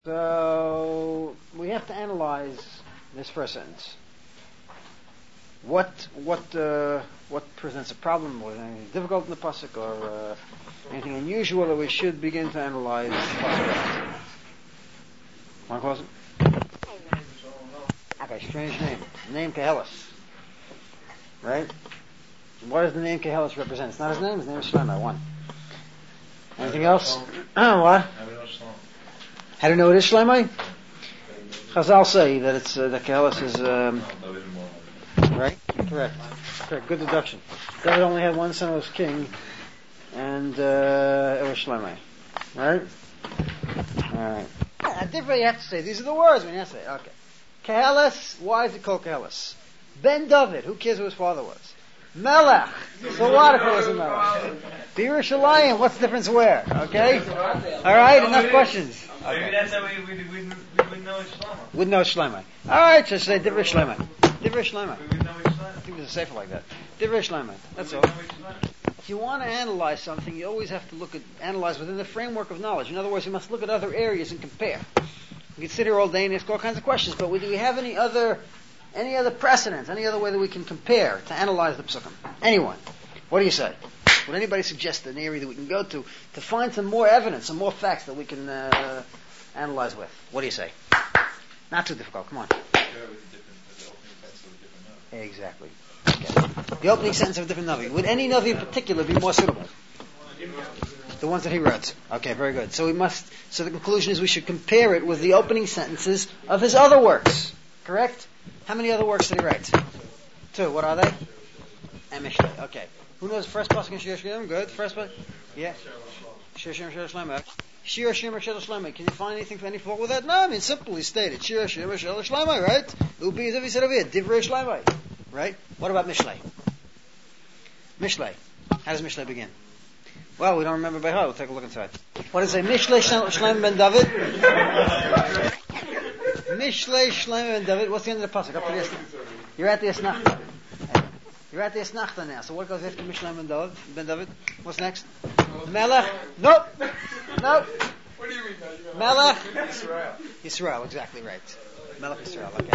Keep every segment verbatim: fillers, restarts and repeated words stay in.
So we have to analyze this first sentence. What what uh, what presents a problem, or anything difficult in the pasuk, or uh, anything unusual that we should begin to analyze? Want to close it? Okay, strange name. Name Kehelis. Right? What does the name Kehelis represent? It's not his name. His name is Shlomo. One. Anything else? Oh, what? How do you know it is Shlomo? Chazal say that it's uh, that Kehelis is um, right. Correct. Correct. Good deduction. David only had one son who was king, and uh, it was Shlomo. Right. All right. I different. You have to say these are the words. When you have to say, okay, Kehelis. Why is it called Kehelis? Ben David. Who cares who his father was? Melech. So what if it was a Melech? Yerushalayim. What's the difference where? Okay? Alright, enough questions. Okay. Maybe that's how we, we, we, we would know it's Shlomo. Would know Shlomo. Alright, so say Divrei Shlomo. Divrei Shlomo. We would know it's Shlomo. I think there's a safer like that. Divrei Shlomo. That's all. If you want to analyze something, you always have to look at, analyze within the framework of knowledge. In other words, you must look at other areas and compare. We can sit here all day and ask all kinds of questions, but do we have any other Any other precedents, any other way that we can compare to analyze the psukim? Anyone? What do you say? Would anybody suggest an area that we can go to to find some more evidence, some more facts that we can uh, analyze with? What do you say? Not too difficult. Come on. Exactly. Okay. The opening sentence of a different Navi. Would any Navi in particular be more suitable? The ones that he wrote. Okay, very good. So we must. So the conclusion is we should compare it with the opening sentences of his other works. Correct? How many other works did he write? Two. What are they? And Mishlei. Okay. Who knows the first pasuk in Shir Shlomo? Good. First pasuk? Yeah. Shir Shir Shir Shlomo. Shir Shir Shir Shlomo. Can you find anything for any fault with that? No, I mean simply stated. Shir Shir Shir Shlomo, right? Ubi is if he said over here. Divrei Shlomo. Right? What about Mishlei? Mishlei. How does Mishlei begin? Well, we don't remember by heart. We'll take a look inside. What does it say? Mishlei Shlomo ben David. Mishlei Shlomo ben David. What's the end of the pasuk? Up to the You're at the Esnachta. You're at the Esnachta now. So what goes after Mishlei ben David? Ben David. What's next? Melech. Nope. Nope. What do you mean? Melech. Yisrael. Yisrael. Exactly right. Melech Yisrael. Okay.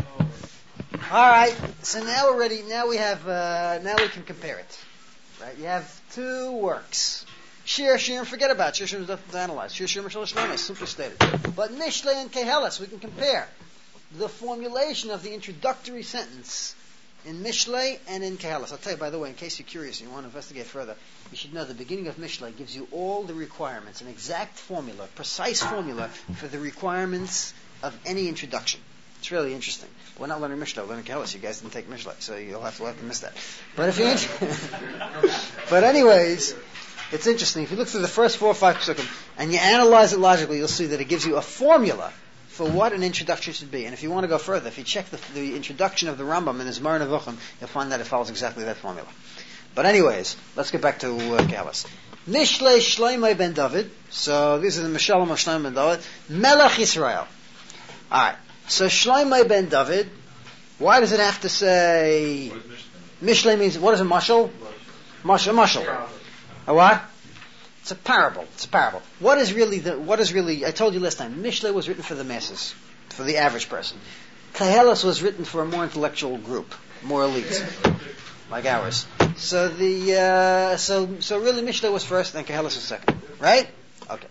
All right. So now we're ready. Now we have. Uh, now we can compare it. Right. You have two works. Shir Shir, forget about it. Shir Shir is nothing to analyze. Shir Shir Mishal Shlomo, simply stated. But Mishlei and Kehelis, we can compare the formulation of the introductory sentence in Mishlei and in Kehelis. I'll tell you, by the way, in case you're curious and you want to investigate further, you should know the beginning of Mishlei gives you all the requirements, an exact formula, precise formula for the requirements of any introduction. It's really interesting. We're not learning Mishlei, we're learning Kehelis. You guys didn't take Mishlei, so you'll have to, have to miss that. But if you, but anyways, it's interesting. If you look through the first four or five psukim and you analyze it logically, you'll see that it gives you a formula for what an introduction should be. And if you want to go further, if you check the, the introduction of the Rambam in his Moreh Nevuchim, you'll find that it follows exactly that formula. But anyways, let's get back to uh, Kehelis. Mishlei Shlomo ben David. So these are the Mishalim of Shlomo ben David. Melech Yisrael. Alright. So Shlomo ben David, why does it have to say Mishlei means, what is a mashal? Mashal, mashal. A what? It's a parable. It's a parable. What is really the, what is really, I told you last time, Mishlei was written for the masses, for the average person. Kehelis was written for a more intellectual group, more elite, like ours. So the, uh, so, so really Mishlei was first, and Kehelis was second. Right? Okay.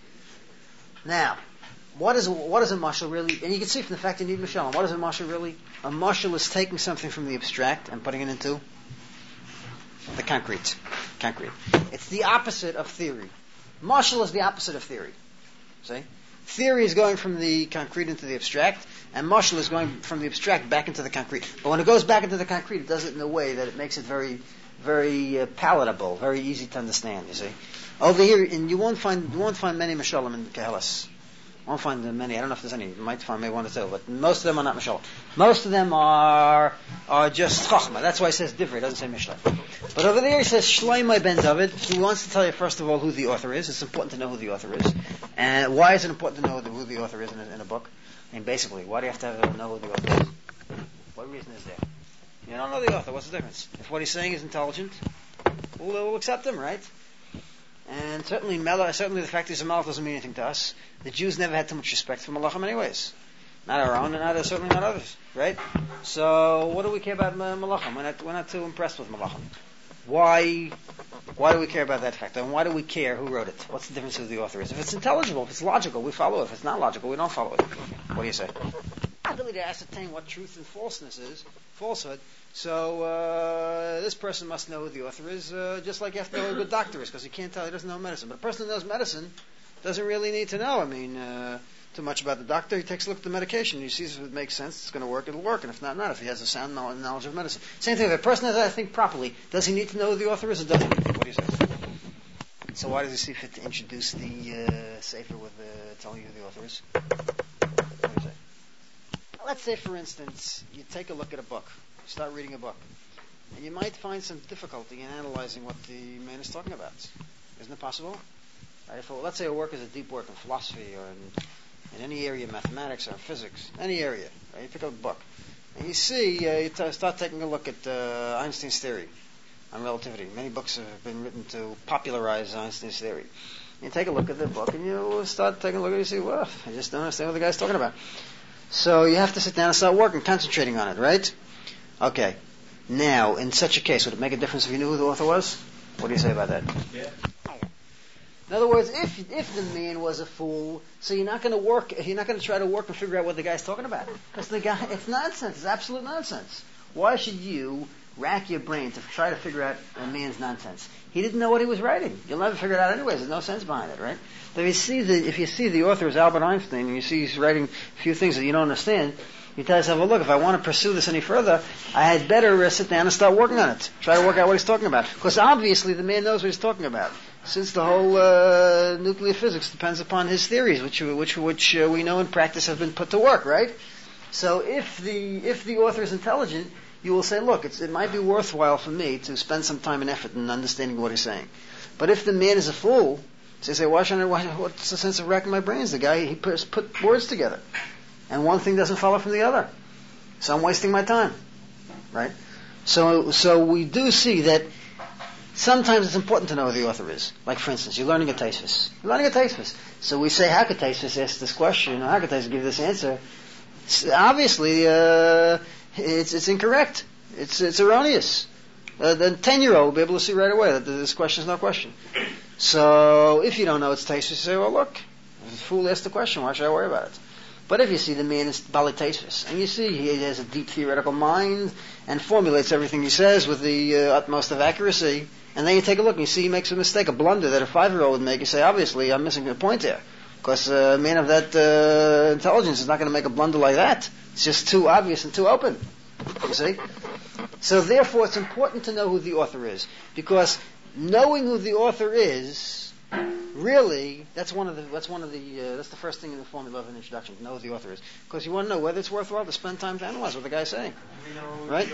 Now, what is, what is a mashal really? And you can see from the fact you need mashal. What is a mashal really? A mashal is taking something from the abstract and putting it into the concrete. Concrete. It's the opposite of theory. Mashal is the opposite of theory. See? Theory is going from the concrete into the abstract, and mashal is going from the abstract back into the concrete. But when it goes back into the concrete, it does it in a way that it makes it very, very uh, palatable, very easy to understand. You see? Over here, and you won't find you won't find many mashalim in Kehelis. I won't find many. I don't know if there's any. You might find maybe one or two, but most of them are not Mishal. Most of them are are just Chachma. That's why it says Divrei. It doesn't say Mishlei. But over there it says Shlomo ben David. He wants to tell you first of all who the author is. It's important to know who the author is. And why is it important to know who the author is in a, in a book? I mean, basically, why do you have to have, know who the author is? What reason is there? You don't know the author. What's the difference? If what he's saying is intelligent, we'll, we'll accept him, right? And certainly, melech, certainly the fact that he's a melech doesn't mean anything to us. The Jews never had too much respect for malachim anyways. Not our own, and not, certainly not others, right? So, what do we care about malachim? We're not, we're not too impressed with malachim. Why, why do we care about that fact? And why do we care who wrote it? What's the difference who the author is? If it's intelligible, if it's logical, we follow it. If it's not logical, we don't follow it. What do you say? Ability to ascertain what truth and falseness is, falsehood. So uh, this person must know who the author is, uh, just like you have to know who a good doctor is, because he can't tell, he doesn't know medicine. But a person who knows medicine doesn't really need to know. I mean, uh, too much about the doctor. He takes a look at the medication. He sees if it makes sense, it's going to work, it'll work. And if not, not. If he has a sound knowledge of medicine. Same thing. If a person has to think properly, does he need to know who the author is, or doesn't he? What do you say? So why does he see fit to introduce the uh, sefer with uh, telling you who the author is? What do you say? Let's say, for instance, you take a look at a book. You start reading a book. And you might find some difficulty in analyzing what the man is talking about. Isn't it possible? Right, if, let's say a work is a deep work in philosophy or in, in any area, mathematics or physics, any area. Right? You pick up a book. And you see, uh, you t- start taking a look at uh, Einstein's theory on relativity. Many books have been written to popularize Einstein's theory. You take a look at the book and you start taking a look at it and you say, well, I just don't understand what the guy's talking about. So you have to sit down and start working, concentrating on it, right? Okay. Now, in such a case, would it make a difference if you knew who the author was? What do you say about that? Yeah. In other words, if if the man was a fool, so you're not going to work, you're not going to try to work and figure out what the guy's talking about, because the guy, it's nonsense, it's absolute nonsense. Why should you rack your brain to try to figure out a man's nonsense? He didn't know what he was writing. You'll never figure it out anyways. There's no sense behind it, right? But if you see the if you see the author is Albert Einstein, and you see he's writing a few things that you don't understand, you tell yourself, well, look, if I want to pursue this any further, I had better uh, sit down and start working on it. Try to work out what he's talking about. Because obviously the man knows what he's talking about. Since the whole uh, nuclear physics depends upon his theories, which which which uh, we know in practice have been put to work, right? So if the if the author is intelligent, you will say, look, it's, it might be worthwhile for me to spend some time and effort in understanding what he's saying. But if the man is a fool, so you say, why should I, why, what's the sense of racking my brains? The guy, he puts put words together. And one thing doesn't follow from the other. So I'm wasting my time. Right? So so we do see that sometimes it's important to know who the author is. Like, for instance, you're learning a Taisvis. You're learning a Taisvis. So we say, how could Taisvis ask this question? Or how could Taisvis give this answer? So obviously, uh, it's it's incorrect. It's it's erroneous. Uh, the ten-year-old will be able to see right away that this question is no question. So if you don't know it's Taisvis, you say, well, look, the fool asked the question. Why should I worry about it? But if you see the man is Bali Taisvis, and you see he has a deep theoretical mind and formulates everything he says with the uh, utmost of accuracy, and then you take a look and you see he makes a mistake, a blunder that a five-year-old would make, you say, obviously, I'm missing a point here. Because uh, a man of that uh, intelligence is not going to make a blunder like that. It's just too obvious and too open. You see? So therefore, it's important to know who the author is. Because knowing who the author is, really, that's one of the, that's one of the, uh, that's the first thing in the formula of an introduction, to know who the author is. Because you want to know whether it's worthwhile to spend time to analyze what the guy's saying. We know right?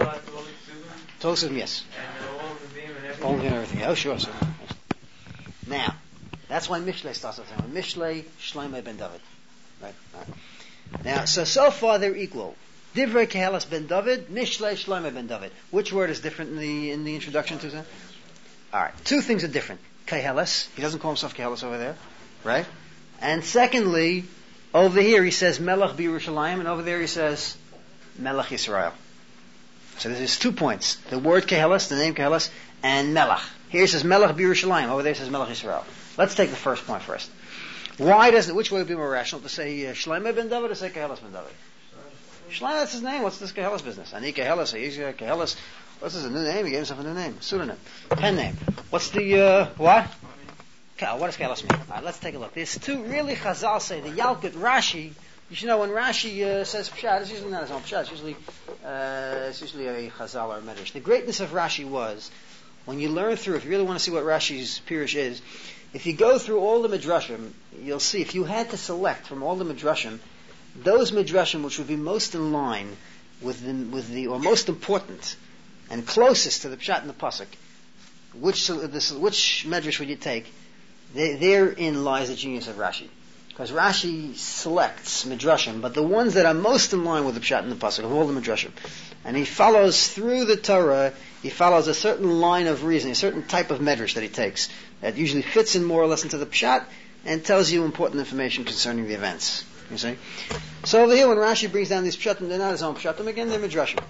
Tosfos, yes. And all of them and everything. All and everything. Oh, sure, sure. Now, that's why Mishlei starts with him. Mishlei Shlomo ben David. Right? right? Now, so, so far they're equal. Divrei Kehelas ben David, Mishlei Shlomo ben David. Which word is different in the in the introduction to that? All right. Two things are different. Kehelas, he doesn't call himself Kehelas over there, right? And secondly, over here he says Melech b'Yerushalayim, and over there he says Melech Yisrael. So there's two points: the word Kehelas, the name Kehelas, and Melech. Here he says Melech b'Yerushalayim. Over there he says Melech Yisrael. Let's take the first point first. Why does it? Which way would be more rational, to say uh, Shlomo ben David or to say Kehelas ben David? Shlomo, that's his name. What's this Kehelas business? Ani Kehelas, he's uh, Kehelas. What's his new name? He gave himself a new name, pseudonym, pen name. What's the uh, what? What does Kehelas mean? All right, let's take a look. There's two really Chazal say the Yalkut Rashi. You should know when Rashi uh, says Pshat, it's usually not his own Pshat. It's usually uh, it's usually a Chazal or a Medrash. The greatness of Rashi was when you learn through. If you really want to see what Rashi's Pirush is, if you go through all the Midrashim, you'll see. If you had to select from all the Midrashim, those Midrashim which would be most in line with the, with the or most important and closest to the Pshat and the Pasuk, which this, which Medrash would you take? They, therein lies the genius of Rashi. Because Rashi selects midrashim, but the ones that are most in line with the pshat in the pasuk of all the midrashim, and he follows through the Torah. He follows a certain line of reasoning, a certain type of medrash that he takes that usually fits in more or less into the pshat and tells you important information concerning the events. You see. So over here, when Rashi brings down these pshatim, they're not his own pshatim. Again, they're midrashim.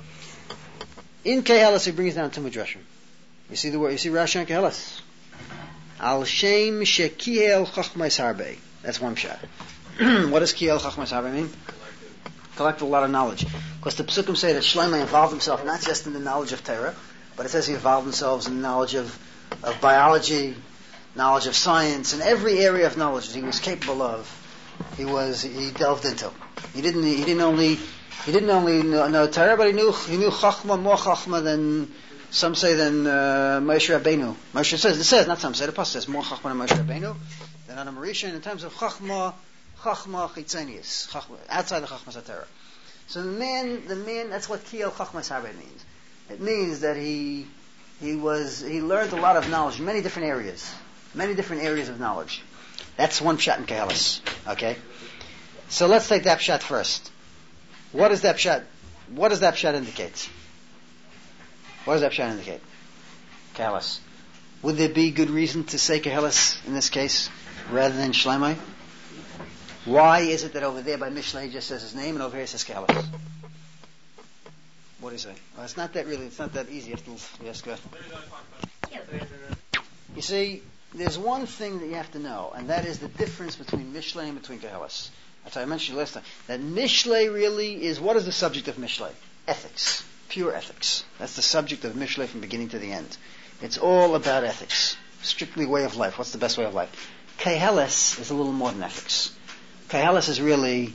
In Kehelis, he brings down two midrashim. You see the word. You see Rashi and Kehelis. Al Shem Shekiel Chachmais Harbe. That's one pshat. What does Kiel Chachmas Harbe mean? Collect a lot of knowledge. Because the Pesukim say that Shlomo involved himself not just in the knowledge of Torah, but it says he involved himself in the knowledge of, of biology, knowledge of science, and every area of knowledge that he was capable of. He was he delved into. He didn't he didn't only he didn't only know, know Torah, but he knew he knew Chachma, more Chachma than some say than uh, Moshe Rabbeinu. Moshe says it says not some say the pasuk says more Chachma than Moshe Rabbeinu. Than Adam Rishon in terms of Chachma, Chachma Chitzenius, outside the Chachmas HaTorah. So the man, the man, that's what Kiel Chachmas Harbe means. It means that he he was he learned a lot of knowledge in many different areas, many different areas of knowledge. That's one pshat in Kehelis. Okay, so let's take that pshat first. What does that pshat? What does that pshat indicate? What does that pshat indicate? Kehelis. Would there be good reason to say Kehelis in this case rather than Shlomo? Why is it that over there by Mishlei he just says his name and over here it says Kehelis? What do you say? Well, it's not that really. It's not that easy. You have to, yes, go ahead. You see, there's one thing that you have to know, and that is the difference between Mishlei and between Kehelis. As I mentioned last time, that Mishlei really is, what is the subject of Mishlei? Ethics. Pure ethics. That's the subject of Mishlei from beginning to the end. It's all about ethics. Strictly way of life. What's the best way of life? Kehelis is a little more than ethics. Kehelis is really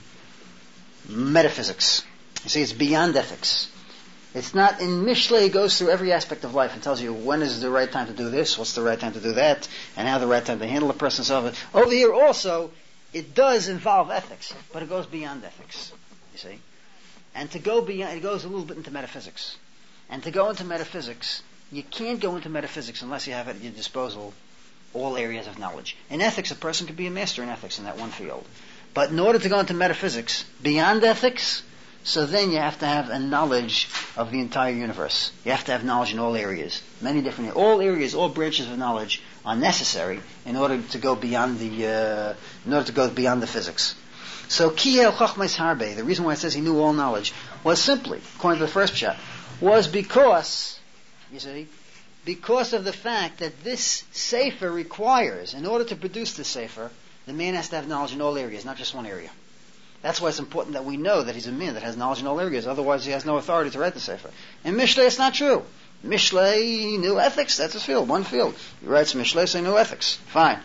metaphysics. You see, it's beyond ethics. It's not, in Mishlei it goes through every aspect of life and tells you when is the right time to do this, what's the right time to do that, and how the right time to handle a person. So over here also, it does involve ethics, but it goes beyond ethics. You see? And to go beyond, it goes a little bit into metaphysics. And to go into metaphysics, you can't go into metaphysics unless you have at your disposal all areas of knowledge. In ethics, a person could be a master in ethics in that one field. But in order to go into metaphysics beyond ethics, so then you have to have a knowledge of the entire universe. You have to have knowledge in all areas. Many different, all areas, all branches of knowledge are necessary in order to go beyond the, uh, in order to go beyond the physics. So, Kiel Chachmais Harbe, the reason why it says he knew all knowledge, was simply, according to the first pshat, was because, you see, because of the fact that this sefer requires, in order to produce this sefer, the man has to have knowledge in all areas, not just one area. That's why it's important that we know that he's a man that has knowledge in all areas, otherwise he has no authority to write the sefer. In Mishlei, it's not true. Mishlei, he knew ethics, that's his field, one field. He writes Mishlei, so he knew ethics. Fine.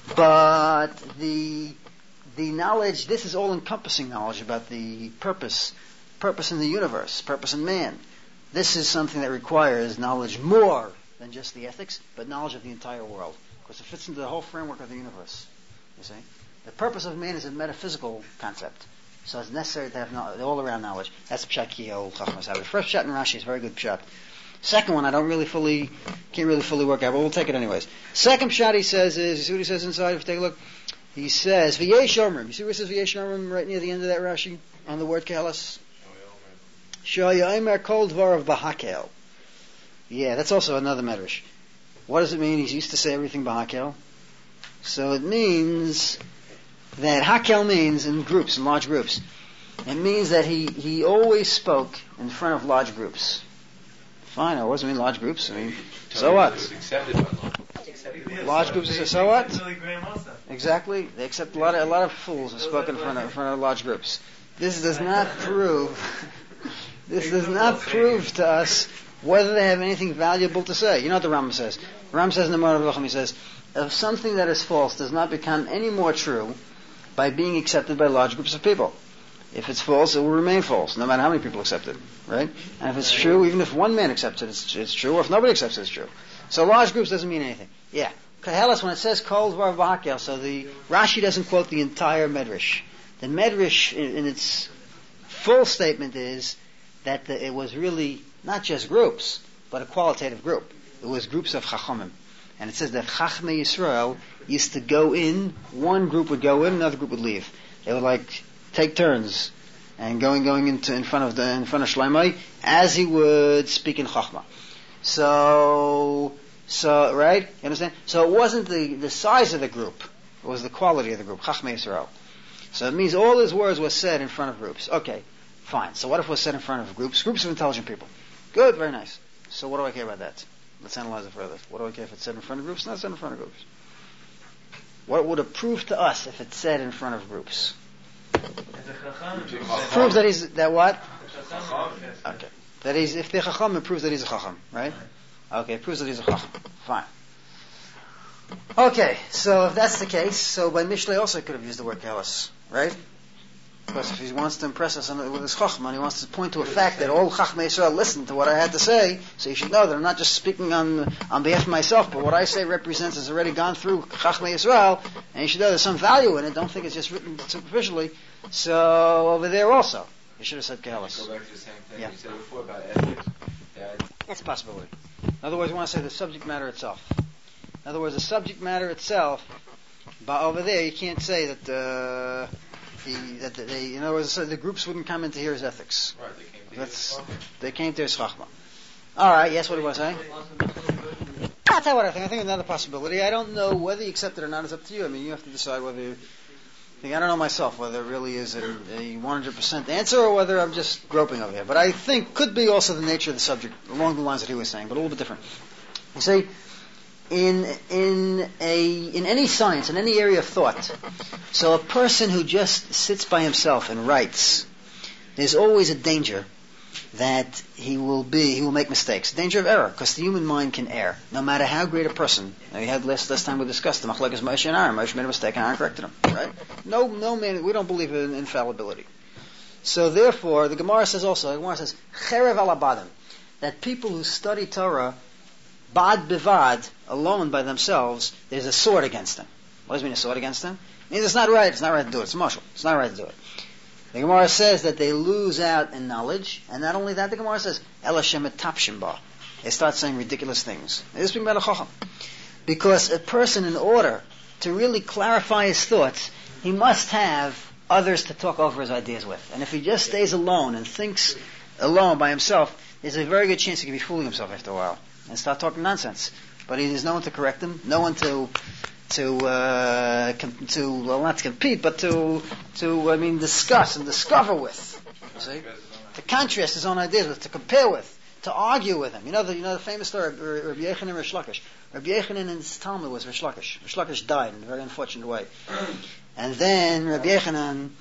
But the the knowledge, this is all-encompassing knowledge about the purpose, purpose in the universe, purpose in man. This is something that requires knowledge more than just the ethics, but knowledge of the entire world, because it fits into the whole framework of the universe. You see, the purpose of man is a metaphysical concept, so it's necessary to have no, all-around knowledge. That's pshat Kiel Chachmas Harbe. The first pshat in Rashi is very good pshat. Second one, I don't really fully, can't really fully work out, but we'll take it anyways. Second pshat he says is, you see what he says inside? If you take a look, he says V'yesh Omrim. You see where it says V'yesh Omrim right near the end of that Rashi on the word Kehelis? Shoyayimer Kol Dvarav B'Hakel. Yeah, that's also another medrash. What does it mean? He's used to say everything B'Hakel. So it means that Hakel means in groups, in large groups. It means that he, he always spoke in front of large groups. Fine, I wasn't in large groups. I mean, so what? Large groups is so what? Exactly. They accept a lot of a lot of fools who spoke in front of in front of large groups. This does not prove. This does not prove to us whether they have anything valuable to say. You know what the Rambam says? The Rambam says in the Moreh Nevuchim, he says, if something that is false does not become any more true by being accepted by large groups of people. If it's false, it will remain false, no matter how many people accept it, right? And if it's true, even if one man accepts it, it's, it's true, or if nobody accepts it, it's true. So large groups doesn't mean anything. Yeah. Kehelis, when it says Kol Dvar B'Hakel, so the Rashi doesn't quote the entire Medrash. The Medrash, in, in its full statement, is that the, it was really not just groups, but a qualitative group. It was groups of Chachamim. And it says that Chachmei Yisrael used to go in, one group would go in, another group would leave. They would like take turns and going going into in front of the in front of Shlomo as he would speak in Chachma. So so right? You understand? So it wasn't the, the size of the group, it was the quality of the group, Chachmei Yisrael. So it means all his words were said in front of groups. Okay, fine. So what if it was said in front of groups? Groups of intelligent people. Good, very nice. So what do I care about that? Let's analyze it further. What do I care if it's said in front of groups? Not said in front of groups. What would it prove to us if it's said in front of groups? Proves that he's, that what? Okay. That he's, if they're Chacham, it proves that he's a Chacham, right? Okay, it proves that he's a Chacham. Fine. Okay, so if that's the case, so by Mishlei also could have used the word Kelos, right? Because if he wants to impress us with his Chachma, he wants to point to a fact that all Chachmei Yisrael listened to what I had to say, so you should know that I'm not just speaking on on behalf of myself, but what I say represents has already gone through Chachmei Yisrael, and you should know there's some value in it. Don't think it's just written superficially. So over there also, you should have said Kehelis. Go back to the same thing Yeah. you said before about ethics. That That's a possibility. In other words, you want to say the subject matter itself. In other words, the subject matter itself, but over there you can't say that uh, he, that they, in other words, so the groups wouldn't come in to hear his ethics. right, they came to That's, his they came to his chachma. All right, yes, what do you want to say? I'll tell you what I think. I think another possibility. I don't know whether you accept it or not. It's up to you. I mean, you have to decide whether you think. I don't know myself whether it really is a, a one hundred percent answer or whether I'm just groping over here. But I think could be also the nature of the subject along the lines that he was saying, but a little bit different. You see, in in a in any science, in any area of thought, so a person who just sits by himself and writes, there's always a danger that he will be, he will make mistakes. Danger of error, because the human mind can err, no matter how great a person. Now, we had last last time we discussed the Machlekes Moshe and Aaron. Moshe made a mistake and Aaron corrected him. Right? No, no man. We don't believe in infallibility. So therefore, the Gemara says also, the Gemara says, Cherev ala badim, that people who study Torah, bad bivad, alone by themselves, there's a sword against them. What does it mean, a sword against them? It means it's not right. It's not right to do it. It's martial. It's not right to do it. The Gemara says that they lose out in knowledge, and not only that, the Gemara says, Ela shemet tapshim ba. They start saying ridiculous things. They're speaking about a chacham. Because a person, in order to really clarify his thoughts, he must have others to talk over his ideas with. And if he just stays alone and thinks alone by himself, there's a very good chance he could be fooling himself after a while and start talking nonsense. But there's no one to correct him, no one to to uh, com- to well, not to compete, but to to I mean discuss and discover with. You see, to contrast his own ideas with, to compare with, to argue with him. You know the you know the famous story of Rabbi Yechanan and Rish Lakish. Rabbi Yechanan in his Talmud was Rish Lakish. Rish Lakish died in a very unfortunate way, and then Rabbi Yechanan.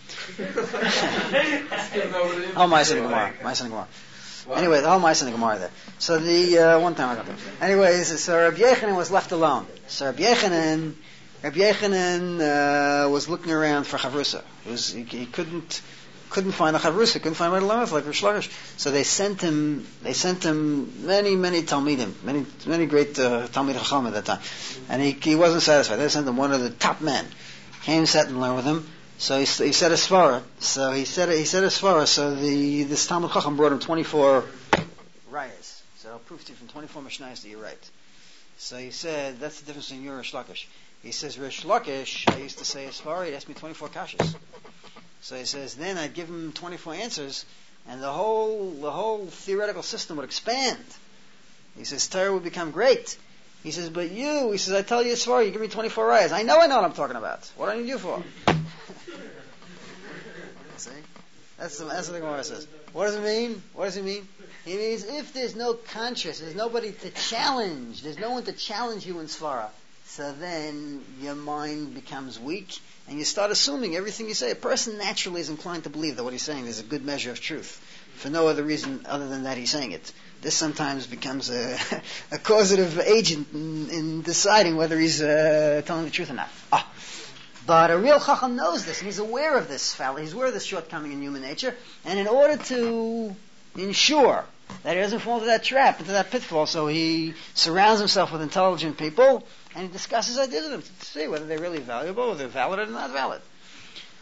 Oh, Ma'aseh Gemara, Ma'aseh Gemara. Anyway, the whole Ma'aseh in the Gemara there. So the uh, one time I got there. Anyways, so Rabbi Yechanan was left alone. So Rabbi Yechanan, Rabbi Yechanan uh, was looking around for chavrusa. He was he, he couldn't couldn't find a chavrusa. Couldn't find where to learn with, like Rish Lakish. So they sent him. They sent him many many talmidim, many many great uh, talmid chacham at that time, and he he wasn't satisfied. They sent him one of the top men. Came, sat and learned with him. So he, he said a svara. So he said he said a svara. So the this Talmud Chacham brought him twenty-four rayas. So I'll prove to you from twenty-four mishnayos that you're right. So he said that's the difference in your Rish Lakish. He says Rish Lakish, I used to say a svara. He'd ask me twenty-four kashas. So he says then I'd give him twenty-four answers, and the whole the whole theoretical system would expand. He says Torah would become great. He says, but you, he says, I tell you a svara, you give me twenty-four rayas. I know I know what I'm talking about. What do I need you for? See? That's, the, that's what the Gemara says. What does it mean? What does it mean? It means if there's no conscience, there's nobody to challenge, there's no one to challenge you in Svara, so then your mind becomes weak, and you start assuming everything you say. A person naturally is inclined to believe that what he's saying is a good measure of truth, for no other reason other than that he's saying it. This sometimes becomes a, a causative agent in, in deciding whether he's uh, telling the truth or not. Ah. But a real chacham knows this, and he's aware of this foul. He's aware of this shortcoming in human nature, and in order to ensure that he doesn't fall into that trap, into that pitfall, so he surrounds himself with intelligent people, and he discusses ideas with them to see whether they're really valuable, whether they're valid or not valid.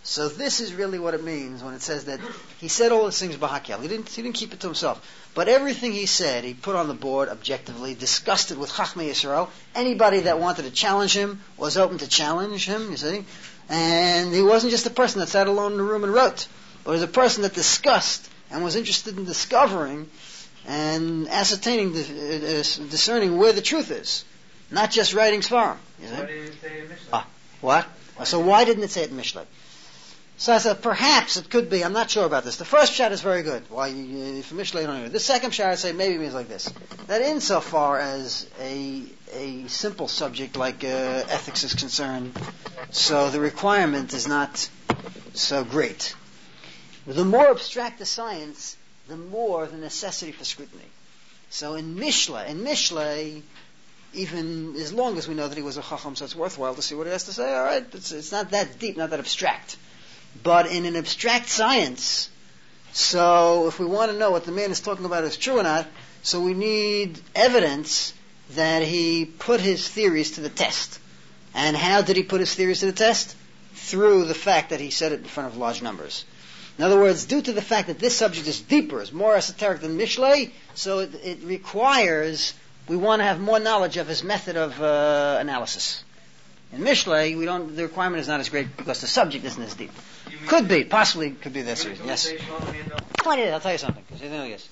So this is really what it means when it says that he said all these things b'hakel. He didn't, he didn't keep it to himself. But everything he said, he put on the board objectively, discussed it with Chachmei Yisrael. Anybody that wanted to challenge him was open to challenge him, you see. And he wasn't just a person that sat alone in the room and wrote, but he was a person that discussed and was interested in discovering and ascertaining, discerning where the truth is. Not just writing Svarim. You see? Why didn't it say in Mishnah? Ah, what? So why didn't it say it in Mishlei? So I said, perhaps it could be. I'm not sure about this. The first shot is very good. Why, you, for Mishlei, you don't know. The second shot, I say, maybe it means like this. That insofar as a a simple subject like uh, ethics is concerned, so the requirement is not so great. The more abstract the science, the more the necessity for scrutiny. So in Mishlei, in Mishlei, even as long as we know that he was a chacham, so it's worthwhile to see what he has to say. All right, it's, it's not that deep, not that abstract. But in an abstract science, so if we want to know what the man is talking about is true or not, so we need evidence that he put his theories to the test. And how did he put his theories to the test? Through the fact that he said it in front of large numbers. In other words, due to the fact that this subject is deeper, is more esoteric than Mishlei, so it, it requires, we want to have more knowledge of his method of uh, analysis. In Mishlei, we don't, the requirement is not as great because the subject isn't as deep. Could be, possibly could be this reason, yes. Point it, I'll tell you something. Yes.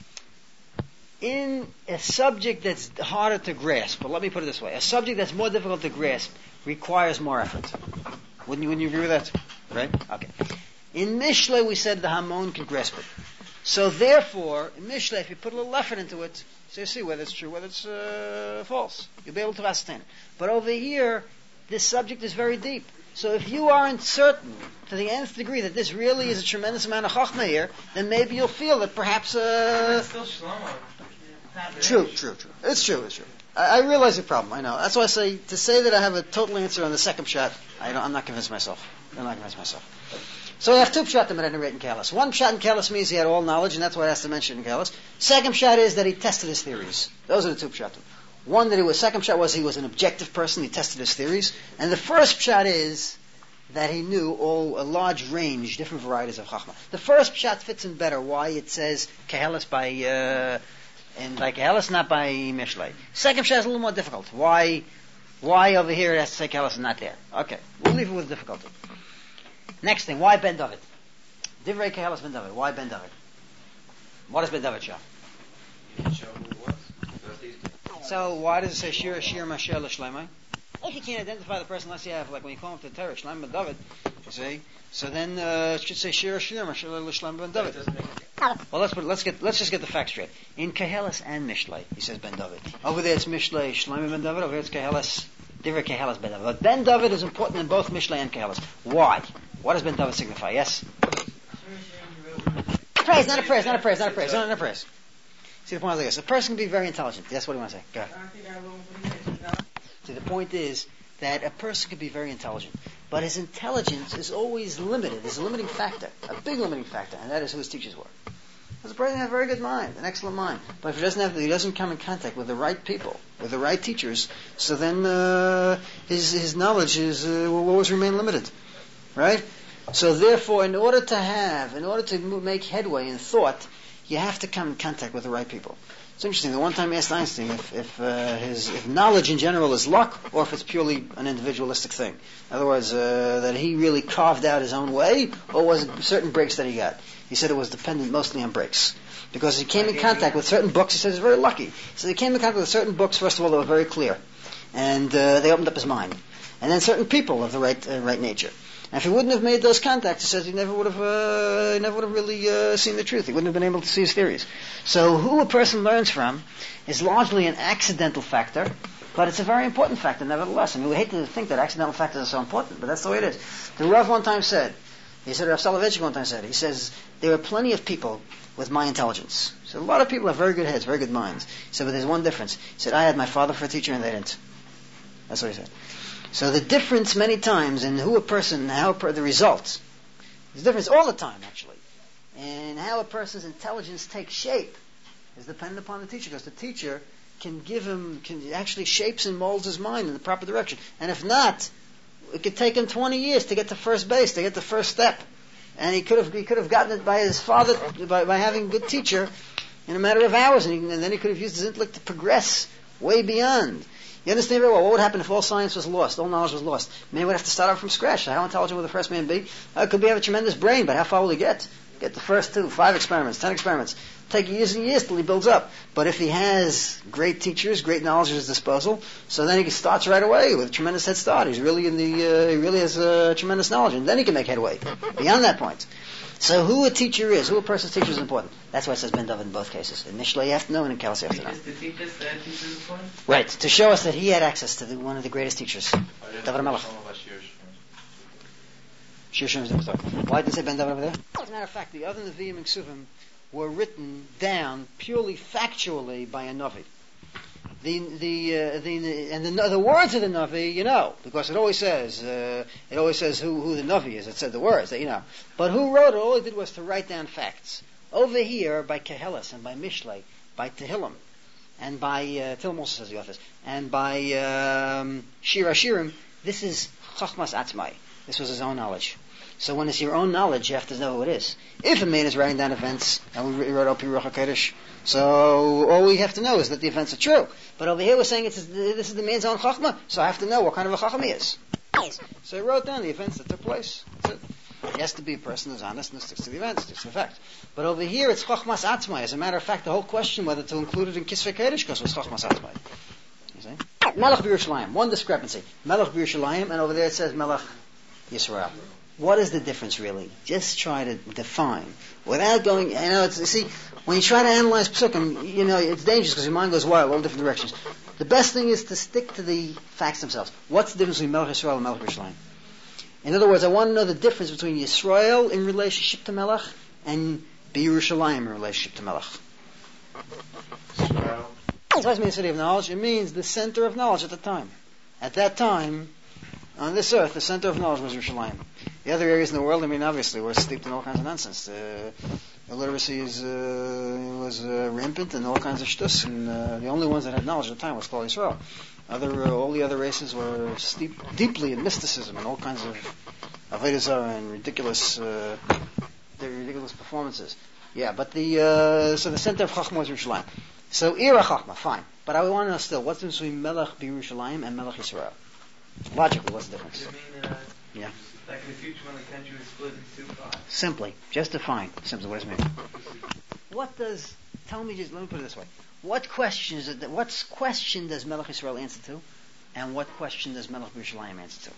In a subject that's harder to grasp, but let me put it this way, a subject that's more difficult to grasp requires more effort. Wouldn't you, wouldn't you agree with that? Right? Okay. In Mishlei, we said the Hamon can grasp it. So therefore, in Mishlei, if you put a little effort into it, so you see whether it's true, whether it's uh, false. You'll be able to ascertain it. But over here, this subject is very deep. So if you aren't certain to the nth degree that this really is a tremendous amount of chachma here, then maybe you'll feel that perhaps... Uh, It's still Shlomo. True, true, true. It's true, it's true. I, I realize the problem, I know. That's why I say, to say that I have a total answer on the second shot, I don't, I'm not convinced myself. I'm not convinced myself. So I have two pshatim at any rate in Kalas. One pshat in Kalas means he had all knowledge, and that's what I has to mention in Kalas. Second pshat is that he tested his theories. Those are the two pshatim. One that he was, second pshat was he was an objective person, he tested his theories. And the first pshat is that he knew all, a large range, different varieties of chachma. The first pshat fits in better. Why? It says Kehelis by, uh, and by Kehelis, not by Mishlei. Second pshat is a little more difficult. Why, why over here it has to say Kehelis and not there? Okay, we'll leave it with difficulty. Next thing, why Ben David? Divrei Kehelis Ben David. Why Ben David? What does Ben David show? You didn't show who it was. So why does it say Shir Shir Mashiach L'Shleimai? If you can't identify the person unless you have, like when you call him to the Torah, Shleim Ben David, you see, so then uh, it should say Shir Shir Mashiach L'Shleim Ben David. Well, let's put, let's get let's just get the facts straight. In Kehelis and Mishlei, he says Ben David. Over there it's Mishlei Shleim Ben David. Over here it's Kehelis, Divrei Kehelis Ben David. But Ben David is important in both Mishlei and Kehelis. Why? What does Ben David signify? Yes. Praise, not a praise, not a praise, not a praise, not a praise. See, the point is like this. A person can be very intelligent. Yes, what do you want to say? Go ahead. See, the point is that a person can be very intelligent, but his intelligence is always limited. There's a limiting factor, a big limiting factor, and that is who his teachers were. Because a person has a very good mind, an excellent mind, but if he doesn't have, he doesn't come in contact with the right people, with the right teachers, so then uh, his his knowledge is uh, will always remain limited, right? So therefore, in order to have, in order to make headway in thought, you have to come in contact with the right people. It's interesting. The one time I asked Einstein if, if uh, his if knowledge in general is luck or if it's purely an individualistic thing. In other words, uh, that he really carved out his own way, or was it certain breaks that he got? He said it was dependent mostly on breaks. Because he came in contact with certain books, he said he was very lucky. So he came in contact with certain books, first of all, that were very clear. And uh, they opened up his mind. And then certain people of the right uh, right nature. And if he wouldn't have made those contacts, he says he never would have, uh, he never would have really uh, seen the truth. He wouldn't have been able to see his theories. So who a person learns from is largely an accidental factor, but it's a very important factor nevertheless. I mean, we hate to think that accidental factors are so important, but that's the way it is. The Rav one time said, he said, Rav Soloveitchik one time said, he says, there are plenty of people with my intelligence. So a lot of people have very good heads, very good minds. He said, but there's one difference. He said, I had my father for a teacher and they didn't. That's what he said. So the difference many times in who a person, how a per, the results, there's a difference all the time actually, in how a person's intelligence takes shape is dependent upon the teacher, because the teacher can give him, can actually shapes and molds his mind in the proper direction. And if not, it could take him twenty years to get to first base, to get to first step. And he could have he could have gotten it by his father, by, by having a good teacher, in a matter of hours, and, he, and then he could have used his intellect to progress way beyond. You understand very well. What would happen if all science was lost, all knowledge was lost? Man would have to start out from scratch. How intelligent would the first man be? Uh, could be have a tremendous brain, but how far will he get? Get the first two, five experiments, ten experiments. Take years and years till he builds up. But if he has great teachers, great knowledge at his disposal, so then he starts right away with a tremendous head start. He's really in the, uh, he really has uh, tremendous knowledge, and then he can make headway beyond that point. So who a teacher is, who a person's teacher is important. That's why it says Ben David in both cases. In Mishlei you have to know, and in Kelos you have to know. Just to teach us that teacher is important? Right, to show us that he had access to the, one of the greatest teachers, David HaMelech. Shir Shem is the story. Why did it say Ben David over there? As a matter of fact, the other Nevi'im and Ksuvim were written down purely factually by a Navi. The the uh, the and the, the words of the Navi, you know, because it always says uh, it always says who who the Navi is. It said the words that you know, but who wrote it? All he did was to write down facts. Over here, by Kehelis and by Mishlei, by Tehillim, and by uh, Tehillim also says the authors, and by um, Shir Hashirim, this is Chachmas Atzmai. This was his own knowledge. So when it's your own knowledge, you have to know who it is. If a man is writing down events, and we wrote Al Pi Ruach HaKodesh, so all we have to know is that the events are true. But over here we're saying it's, this is the man's own Chachma, so I have to know what kind of a Chacham he is. So he wrote down the events that took place. That's it. He has to be a person who's honest and sticks to the events, sticks to the fact. But over here it's Chachmas Atzmai. As a matter of fact, the whole question whether to include it in Kisvei Kodesh was Chachmas Atzmai. You see? Melech B'Yerushalayim. One discrepancy. Melech B'Yerushalayim, and over there it says Melech Yisrael. What is the difference really? Just try to define without going. You know, it's, you see, when you try to analyze psukim, you know it's dangerous because your mind goes wild, all different directions. The best thing is to stick to the facts themselves. What's the difference between Melech Yisrael and Melech Yerushalayim? In other words, I want to know the difference between Yisrael in relationship to Melech and B'Yerushalayim in relationship to Melech. Yisrael. What does it mean, the city of knowledge? It means the center of knowledge at the time. At that time, on this earth, the center of knowledge was Yerushalayim. The other areas in the world, I mean, obviously, were steeped in all kinds of nonsense. Uh, illiteracy is, uh, was uh, rampant and all kinds of shtus, and uh, the only ones that had knowledge at the time was Klal Yisrael. Other, uh, all the other races were steep deeply in mysticism and all kinds of avodah zarah and ridiculous, uh, ridiculous performances. Yeah, but the uh, so the center of Chachma was Yerushalayim. So Ira Chachma, fine. But I want to know still, what's the difference between Melech B'Yerushalayim and Melech Yisrael? Logically, what's the difference? Does it mean, uh, yeah. Like in the future when the country was split into two parts? Simply, just define. Simply, what does it mean? What does? Tell me, just let me put it this way. What questions? What question does Melech Yisrael answer to, and what question does Melech B'Yerushalayim answer to?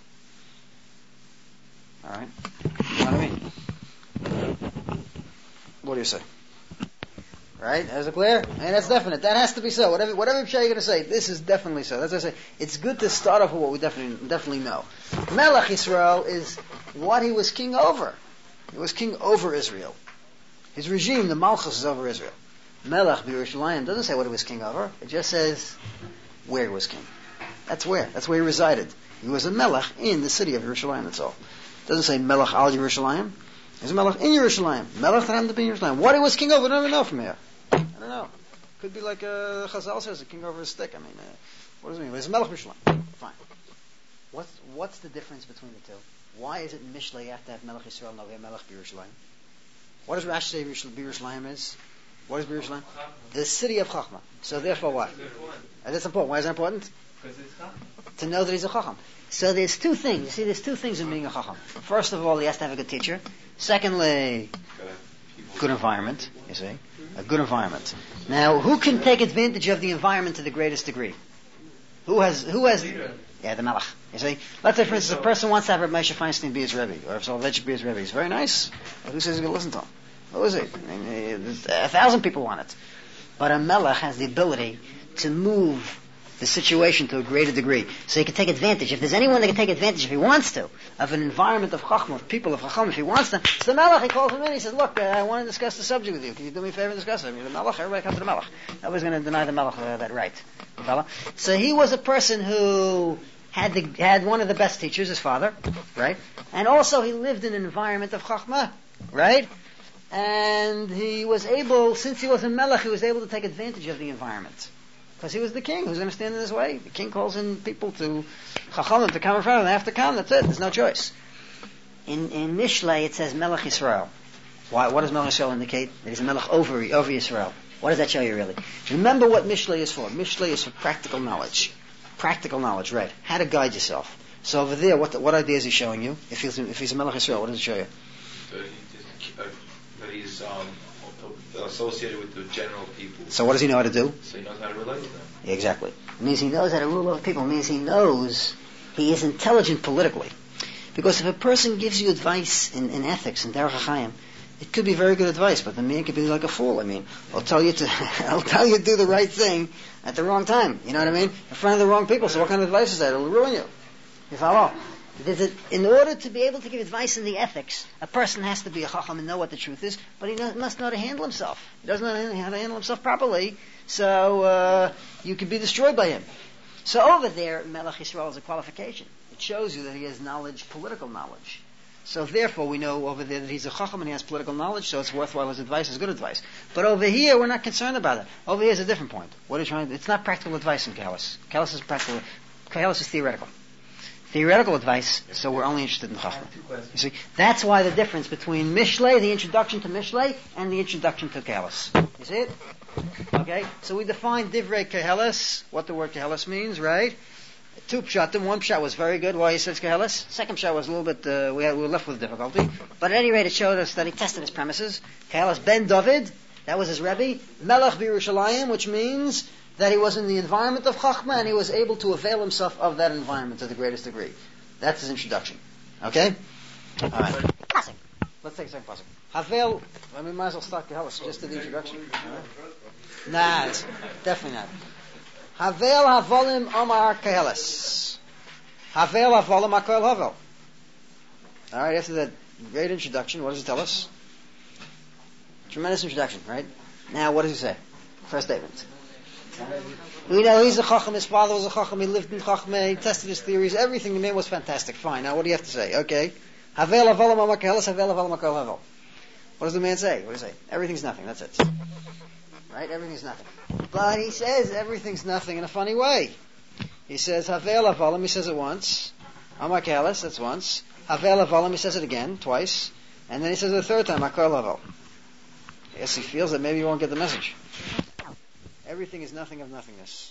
All right. You know what I mean? What do you say? Right? Is it clear? And that's definite. That has to be so. Whatever, whatever you're going to say, this is definitely so. That's what I say. It's good to start off with what we definitely, definitely know. Melech Yisrael is what he was king over. He was king over Israel. His regime, the Malchus, is over Israel. Melech B'Yerushalayim doesn't say what he was king over. It just says where he was king. That's where. That's where he resided. He was a Melech in the city of Yerushalayim. That's all. It doesn't say Melech al Yerushalayim. He's a Melech in Yerushalayim. Melech that happened to be in Yerushalayim. What he was king over, we don't even know from here. I don't know. Could be like uh, Chazal says, a king over a stick. I mean, uh, what does it mean? It's a Melech B'Yerushalayim. Fine. What's what's the difference between the two? Why is it in Mishlei you have to have Melech Yisrael and over here Melech B'Yerushalayim? What does Rashi say B'Yerushalayim is? What is B'Yerushalayim? The city of Chachma. So therefore what? And that's important. Why is that important? Because it's Chacham. To know that he's a Chacham. So there's two things. You see, there's two things in being a Chacham. First of all, he has to have a good teacher. Secondly, good environment, you see. A good environment. Now, who can take advantage of the environment to the greatest degree? Who has, who has, yeah, the Melech. You see? Let's say, for instance, a person wants to have Reb Moshe Feinstein be his Rebbe, or if Soloveitchik be his Rebbe. He's very nice. But who says he's going to listen to him? Who is it? I mean, a thousand people want it. But a Melech has the ability to move the situation to a greater degree. So he can take advantage. If there's anyone that can take advantage, if he wants to, of an environment of Chachma, of people of Chacham, if he wants to, it's the Melech. He calls him in, he says, look, uh, I want to discuss the subject with you. Can you do me a favor and discuss it? You're the Melech, everybody come to the Melech. Nobody's going to deny the Melech uh, that right. So he was a person who had the, had one of the best teachers, his father, right? And also he lived in an environment of Chachma, right? And he was able, since he was a Melech, he was able to take advantage of the environment. Because he was the king. Who's going to stand in his way? The king calls in people to Chachamim to come in front of him. They have to come. That's it. There's no choice. In in Mishlei it says Melech Yisrael. Why? What does Melech Yisrael indicate? That he's Melech over over Yisrael. What does that show you really? Remember what Mishlei is for. Mishlei is for practical knowledge. Practical knowledge, right? How to guide yourself. So over there, what what idea is he showing you? If he's if he's a Melech Yisrael, what does it show you? That, he, uh, that he's um, associated with the general people. So what does he know how to do? So he knows how to relate to them. Yeah, exactly. It means he knows how to rule over people. It means he knows he is intelligent politically. Because if a person gives you advice in, in ethics and Derech HaChaim, it could be very good advice, but the man could be like a fool. I mean, I'll tell you to, I'll tell you to do the right thing at the wrong time. You know what I mean? In front of the wrong people. So what kind of advice is that? It'll ruin you. You follow? A, in order to be able to give advice in the ethics, a person has to be a chacham and know what the truth is, but he know, must know how to handle himself. He doesn't know how to handle himself properly, so uh, you could be destroyed by him. So over there, Melech Yisrael is a qualification. It shows you that he has knowledge, political knowledge. So therefore, we know over there that he's a chacham and he has political knowledge, so it's worthwhile. His advice is good advice. But over here, we're not concerned about it. Over here is a different point. What are you trying to, it's not practical advice in Kahalas. Kahalas is practical. Kahalas is theoretical. Theoretical advice, so we're only interested in Chachma. You see, that's why the difference between Mishlei, the introduction to Mishlei, and the introduction to Kahalas. You see it? Okay, so we defined Divrei Kahalas, what the word Kahalas means, right? Two pshatim. One pshat was very good, why he says Kahalas. Second pshat was a little bit, uh, we, had, we were left with difficulty. But at any rate, it showed us that he tested his premises. Kahalas ben David, that was his Rebbe. Melech b'Yerushalayim, which means that he was in the environment of Chachma and he was able to avail himself of that environment to the greatest degree. That's his introduction. Okay? All right. Pasuk. Let's take a second pasuk. Havel, I mean, might as well start Kahalas. Just did the introduction. Right. Nah, it's definitely not. Havel havolim omar Kahalas. Havel havolim akoel havel. All right, after that great introduction, what does it tell us? Tremendous introduction, right? Now, what does he say? First statement. We know he's a chacham, his father was a chacham, he lived in chachma, he tested his theories, everything, the man was fantastic. Fine, now what do you have to say? Okay. Havel havolim omar Kahalas, havel havolim akoel havel. What does the man say? What does he say? Everything's nothing, that's it. Right? Everything's nothing. But he says everything's nothing in a funny way. He says, Havel havolim, he says it once. Omar Kahalas, that's once. Havel havolim, he says it again, twice. And then he says it a third time, akoel havel. Yes, he feels that maybe you won't get the message. Everything is nothing of nothingness.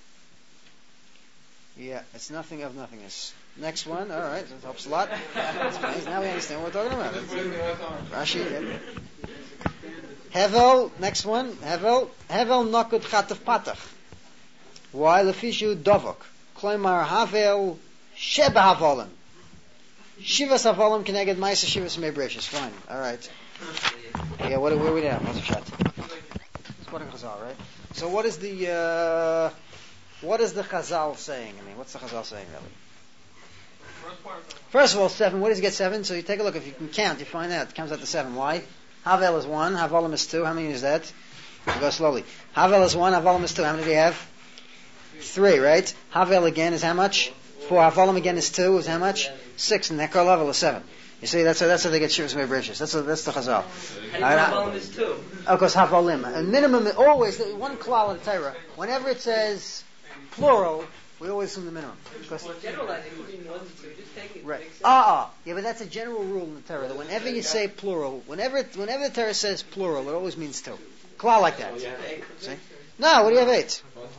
Yeah, it's nothing of nothingness. Next one, all right, that helps a lot. That's nice. Now we understand what we're talking about. Rashi. Yeah. Hevel, next one. Hevel, Hevel nakud chatav patach. Why lefishu dovok? Kloimar havel sheba havolim. Shivas havolim keneged ma'aser shivas mebreshis. Fine, all right. Yeah, what where are we now? What's the shot? It's quite a chazal, right? So what is the uh, what is the Chazal saying? I mean, what's the Chazal saying really? First of all, seven. What does he get seven? So you take a look. If you can count, you find out. It comes out to seven. Why? Havel is one. Havolim is two. How many is that? You go slowly. Havel is one. Havolim is two. How many do you have? Three, right? Havel again is how much? Four. Havolim again is two. Is how much? Six. And Nekar level is seven. You see, that's how, that's how they get shivas mebreshis. That's that's the chazal. Havolim is two. Of course, havolim. A minimum, always, one klal in the Torah, whenever it says plural, we always assume the minimum. Well, generalizing, including one to two, just take it. Right. Ah, ah. Yeah, but that's a general rule in the Torah, that whenever you say plural, whenever it, whenever the Torah says plural, it always means two. Klal like that. See? No, what do you have eight?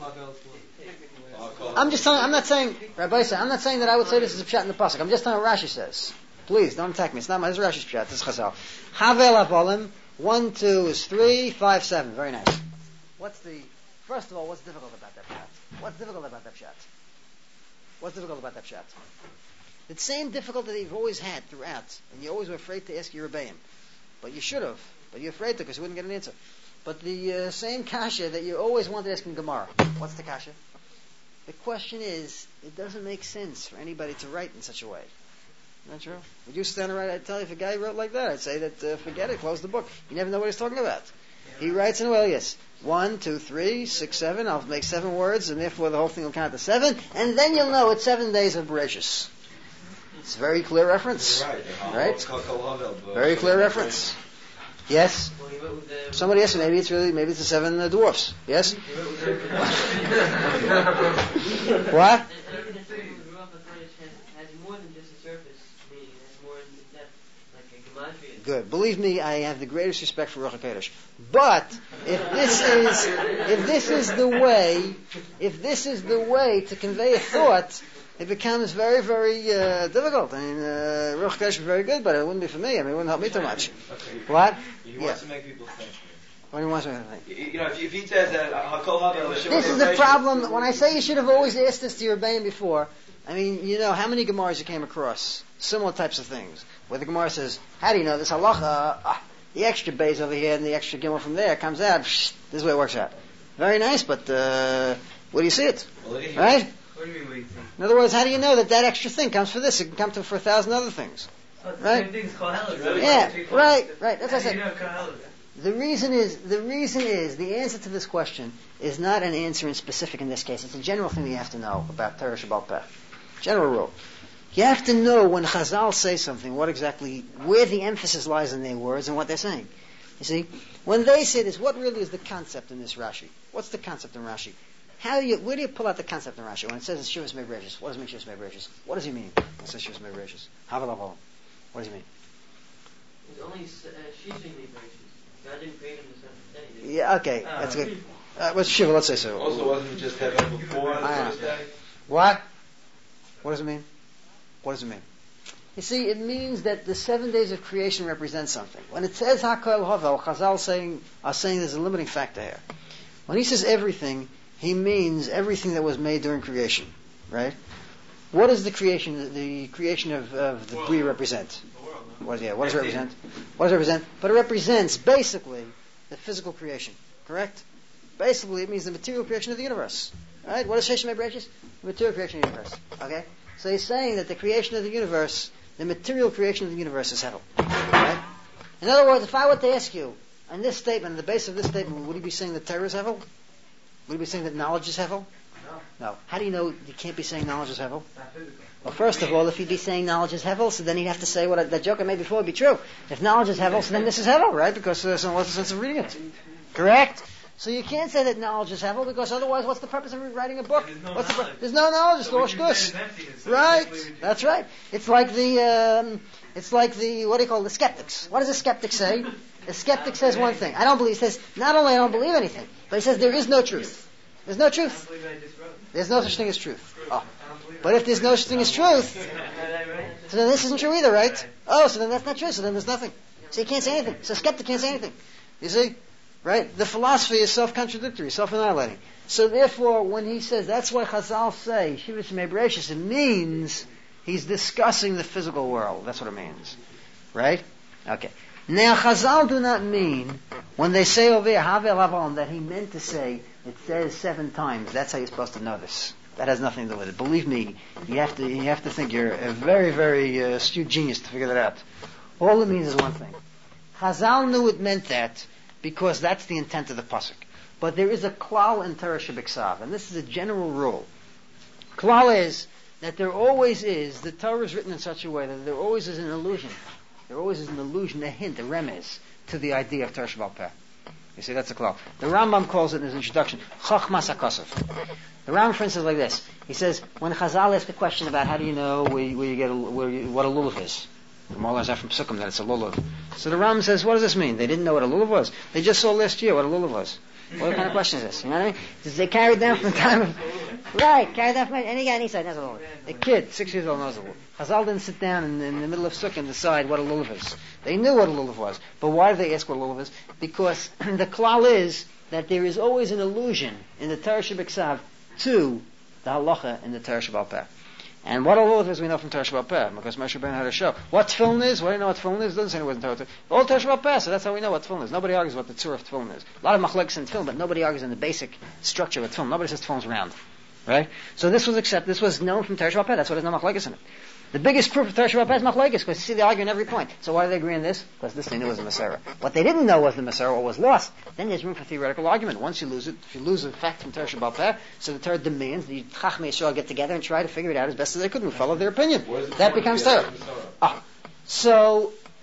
I'm just telling, I'm not saying, Rabbi Isa, I'm not saying that I would say this is a pshat in the pasuk. I'm just telling what Rashi says. Please, don't attack me. It's not my, this is Rashi's pshat. This is Chazal. Havel havolim. One, two is three, five, seven. Very nice. What's the, first of all, what's difficult about that pshat? What's difficult about that pshat? What's difficult about that pshat? The same difficulty that you've always had throughout, and you always were afraid to ask your Rebbeim. But you should have. But you're afraid to because you wouldn't get an answer. But the uh, same kasha that you always wanted to ask in Gemara. What's the kasha? The question is, it doesn't make sense for anybody to write in such a way. Not true? Would you stand around? I'd tell you if a guy wrote like that, I'd say that uh, forget it, close the book. You never know what he's talking about. He writes in a way, yes, one, two, three, six, seven. I'll make seven words, and therefore the whole thing will count to seven, and then you'll know it's seven days of Bereshis. It's a very clear reference, right? Very clear reference. Yes? Well, he went with the... Somebody asked me, maybe it's really, maybe it's the seven uh, dwarfs. Yes? He went with the... What? And even the thing with Ruach HaKodesh has, has more than just a surface meaning. It has more in depth, like a gematria. Good. Believe me, I have the greatest respect for Ruach HaKodesh. But if this is if this is the way, if this is the way to convey a thought, it becomes very, very uh, difficult. I mean, uh, Ruach HaKodesh is very good, but it wouldn't be for me. I mean, it wouldn't help me too much. Okay. What? He Yeah. wants to make people think. What do you want to think? You you know, if, if he says that uh, Hakol Havel Hashem This is Hashem, the problem. When I say you should have always asked this to your Rebbeim before, I mean, you know, how many Gemaras you came across? Similar types of things. Where the Gemara says, how do you know this halacha? Ah, the extra base over here and the extra gimel from there comes out. Psh, this is the way it works out. Very nice, but uh, where do you see it? Well, he- Right? What do you mean, what do you think? In other words, how do you know that that extra thing comes for this? It can come to for a thousand other things. Oh, it's Right. the same thing as Kohelet. Yeah, right, right. That's what I How do said. you know Kohelet? The reason is, the reason is, the answer to this question is not an answer in specific in this case. It's a general thing that you have to know about Torah Shabbal Peh. General rule. You have to know when Chazal say something, what exactly, where the emphasis lies in their words and what they're saying. You see? When they say this, what really is the concept in this Rashi? What's the concept in Rashi? How do you, where do you pull out the concept in Rashi? When it says it's Shivas Mebreshis, what does it mean Shivas Mebreshis? What does he mean when it says Shivas Mebreshis? Havalavom. What does he mean? It's only uh, Shishim Mebreshis. God didn't create him the seventh day. did he? Yeah, okay, Ah, that's good. Uh, what's Shiva? Let's say so. Also, wasn't it just heaven before the Ah, first day? What? What does it mean? What does it mean? You see, it means that the seven days of creation represent something. When it says Hakol Havel, Chazal saying are saying there's a limiting factor here. When he says everything, he means everything that was made during creation, right? What does the creation, the creation of, of the Bri represent? What, yeah, what does it represent? What does it represent? But it represents basically the physical creation, correct? Basically, it means the material creation of the universe. Right? What is Sheshem Mebreshis? The material creation of the universe. Okay? So he's saying that the creation of the universe, the material creation of the universe is Hevel. Right? In other words, if I were to ask you, on this statement, on the base of this statement, would he be saying that Torah is Hevel? Would he be saying that knowledge is Hevel? No. No. How do you know you can't be saying knowledge is Hevel? It's not physical. Well, first of all, if he'd be saying knowledge is Hevel, so then he'd have to say what I, that joke I made before would be true. If knowledge is Hevel, so then this is Hevel, right? Because uh, so what's the sense of reading it? Correct? So you can't say that knowledge is Hevel, because otherwise what's the purpose of writing a book? There's no what's the knowledge. pur- There's no knowledge, it's So all what you said shtus. is emptiness, so Right, basically what you- that's right. It's like the, um, it's like the, what do you call it, the skeptics. What does a skeptic say? A skeptic says one thing. I don't believe, he says, not only I don't believe anything, but he says there is no truth. There's no I don't truth. believe I just wrote it. There's no such thing as truth. Oh. I don't believe But if there's no such thing as truth, Am I right? so then this isn't true either, right? Oh, so then that's not true, so then there's nothing. So you can't say anything. So a skeptic can't say anything. You see? Right? The philosophy is self-contradictory, self-annihilating. So therefore, when he says, that's why Chazal say, Shivas Mebreshis, it means he's discussing the physical world. That's what it means. Right? Okay. Now, Chazal do not mean, when they say over here, Havel Havam, that he meant to say, it says seven times. That's how you're supposed to know this. That has nothing to do with it. Believe me, you have to, you have to think you're a very, very uh, astute genius to figure that out. All it means is one thing. Chazal knew it meant that because that's the intent of the pasuk. But there is a klal in Torah Shebiksav, and this is a general rule. Klal is that there always is, the Torah is written in such a way that there always is an illusion. There always is an illusion, a hint, a remez to the idea of Torah Shabbal Peh. You see, that's a klal. The Rambam calls it in his introduction, Chachmas HaKosov. The Rambam, for instance, is like this. He says, when Chazal asked a question about how do you know where, where you get a, where you, what a lulav is, the Molars are from Sukkim that it's a lulav. So the Rambam says, what does this mean? They didn't know what a lulav was. They just saw last year what a lulav was. What kind of question is this? You know what I mean? Does they carried down from the time of... Right, carried down from... Any guy on each side knows what a lulav is. A kid, six years old, knows a lulav. Chazal didn't sit down in, in the middle of Sukkah and decide what a lulav is. They knew what a lulav was. But why did they ask what a lulav is? Because the klal is that there is always an allusion in the Torah Shebiksav to the halacha in the Torah Shabbal Peh. And what a lulav is we know from Torah Shabbal Peh, because Moshe Rabbeinu had a show. What tefillin is? What do you know what tefillin is? It doesn't say it wasn't Torah. All Torah Shabbal Peh, so that's how we know what tefillin is. Nobody argues what the tzur of tefillin is. A lot of machlekes in tefillin, but nobody argues in the basic structure of tefillin. Nobody says tefillin's round. Right? So this was accepted, this was known from Torah Shabbal Peh, that's why there's no machlekes in it. The biggest proof of Torah Shabbal Peh is machlekes, because you see they argue on every point. So why do they agree on this? Because this they knew was the Masorah. What they didn't know was the Masorah or was lost. Then there's room for theoretical argument. Once you lose it, if you lose a fact from Torah Shabbal Peh, so the Torah demands the Chachmei Yisrael get together and try to figure it out as best as they could and follow their opinion. That becomes Torah. Ah. So,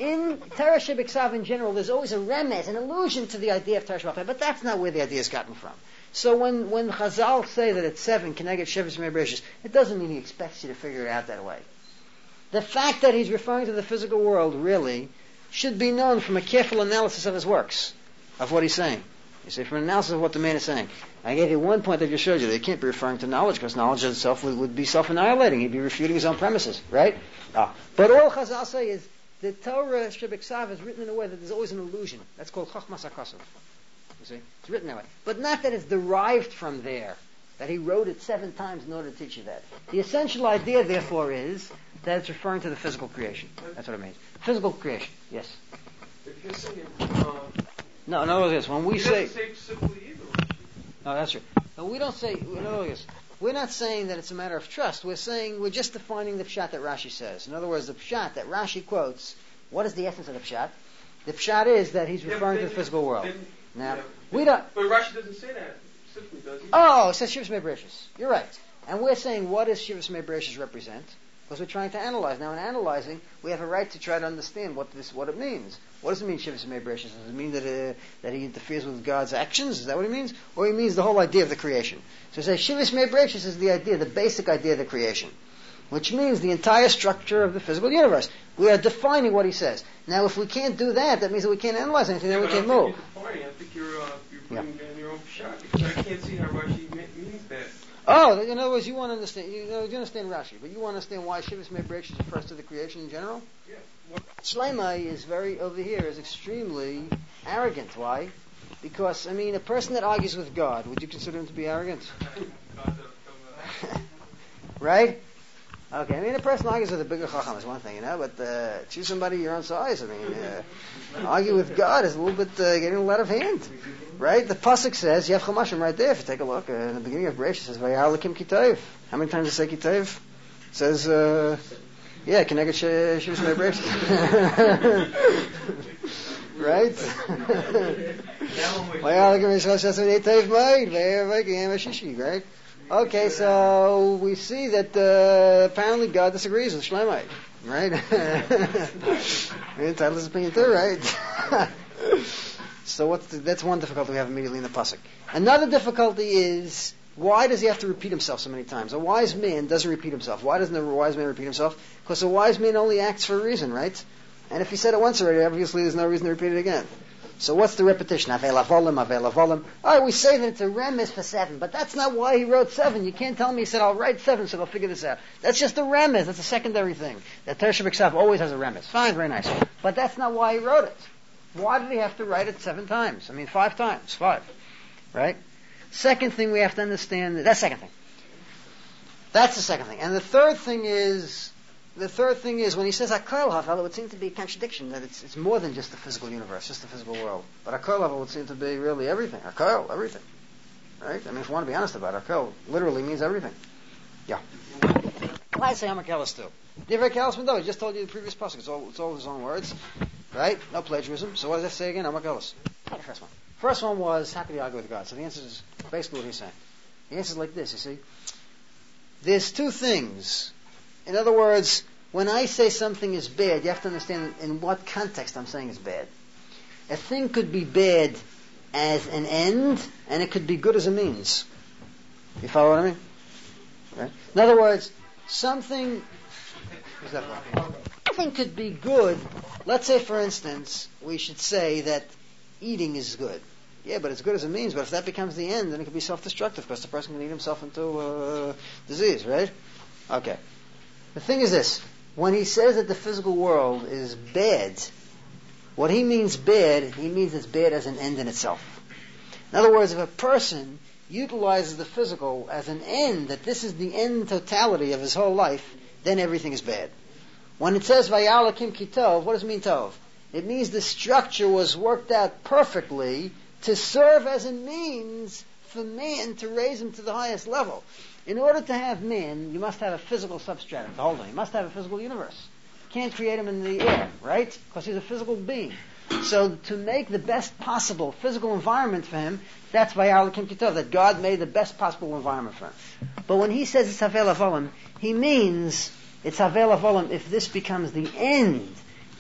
in Torah Shebiksav in general, there's always a remez, an allusion to the idea of Torah Shebiksav, but that's not where the idea is gotten from. So when, when Chazal say that it's seven, Keneged Shevis Mebreshis, it doesn't mean he expects you to figure it out that way. The fact that he's referring to the physical world, really, should be known from a careful analysis of his works, of what he's saying. You see, from an analysis of what the man is saying. I gave you one point that just showed you that he can't be referring to knowledge, because knowledge itself would, would be self-annihilating. He'd be refuting his own premises, right? Ah. But all Chazal say is, the Torah Shebiksav is written in a way that there's always an illusion. That's called Chochmas HaKosov. You see? It's written that way. But not that it's derived from there, that he wrote it seven times in order to teach you that. The essential idea, therefore, is that it's referring to the physical creation. That's what it means. Physical creation, yes. If you're saying, uh, no, no, this. When we say, say simply either. No, that's right. No, we don't say, no, this. We're not saying that it's a matter of trust. We're saying, we're just defining the pshat that Rashi says. In other words, the pshat that Rashi quotes, what is the essence of the pshat? The pshat is that he's referring yeah, to the physical world. Then, now, yeah, we don't... But Rashi doesn't say that simply, does he? Oh, it says Shivas Mebreshis. You're right. And we're saying, what does Shivas Mebreshis represent? Because we're trying to analyze. Now, in analyzing, we have a right to try to understand what this, what it means. What does it mean, Shivas Mebreshis? Does it mean that uh, that he interferes with God's actions? Is that what it means? Or he means the whole idea of the creation? So it says Shivas Mebreshis is the idea, the basic idea of the creation, which means the entire structure of the physical universe. We are defining what he says. Now, if we can't do that, that means that we can't analyze anything, yeah, then we can't I move. I think you're, uh, you're putting Yeah. down your own shot, because I can't see how Rashi means that. Oh, in other words, you want to understand, you, know, you understand Rashi, but you want to understand why Shivas Mebreshis refers to the creation in general? Yeah. What? Shleimai is very, over here, is extremely arrogant. Why? Because, I mean, a person that argues with God, would you consider him to be arrogant? Right? Okay, I mean, a person argues with a bigger chacham is one thing, you know, but uh, choose somebody your own size. I mean, uh, argue with God is a little bit uh, getting a lot of hand. Right? The pasuk says, you have Chamashim right there. If you take a look, uh, in the beginning of Bereshit, it says, Vayar Lakim Kitayv. How many times does it say Kitayv? It says, uh, yeah, Keneged Shivas Mebreshis. Right? Vayar Lakim Kitayv Maid, Vayar Lakim Ashishi, right? Okay, so we see that uh, apparently God disagrees with Shlemite, right? Entitled his opinion too, right? So what's the, that's one difficulty we have immediately in the pasuk. Another difficulty is, why does he have to repeat himself so many times? A wise man doesn't repeat himself. Why doesn't a wise man repeat himself? Because a wise man only acts for a reason, right? And if he said it once already, obviously there's no reason to repeat it again. So what's the repetition? Avela volim, avela volim. All right, we say that it's a remes for seven, but that's not why he wrote seven. You can't tell me he said, I'll write seven, so I'll figure this out. That's just a remes. That's a secondary thing. That Torah Shebiksav always has a remes. Fine, very nice. But that's not why he wrote it. Why did he have to write it seven times? I mean, five times. Five. Right? Second thing we have to understand, that's second thing. That's the second thing. And the third thing is, the third thing is, when he says Hakol Havel, it would seem to be a contradiction, that it's, it's more than just the physical universe, just the physical world. But Hakol Havel would seem to be really everything. Hakol, everything. Right? I mean, if you want to be honest about it, Hakol literally means everything. Yeah. Why I say Hamakelis too? Divrei Kelis Mendo, he just told you the previous pasuk. It's all, it's all his own words. Right? No plagiarism. So what does that say again? Hamakelis. The first one. First one was, how could he argue with God? So the answer is basically what he's saying. The answer is like this, you see. There's two things. In other words, when I say something is bad, you have to understand in what context I'm saying it's bad. A thing could be bad as an end, and it could be good as a means. You follow what I mean? Right? In other words, something... What's that for? Something could be good. Let's say, for instance, we should say that eating is good. Yeah, but it's good as a means. But if that becomes the end, then it could be self-destructive, because the person can eat himself into uh, disease, right? Okay. The thing is this. When he says that the physical world is bad, what he means bad, he means it's bad as an end in itself. In other words, if a person utilizes the physical as an end, that this is the end totality of his whole life, then everything is bad. When it says Vayar Lakim Kitov, what does it mean Tov? It means the structure was worked out perfectly to serve as a means for man to raise him to the highest level. In order to have man, you must have a physical substratum to hold him. You must have a physical universe. You can't create him in the air, right? Because he's a physical being. So to make the best possible physical environment for him, that's Vayar Lakim Kitov, that God made the best possible environment for him. But when he says it's Havel Avolim, he means it's Havel Avolim if this becomes the end.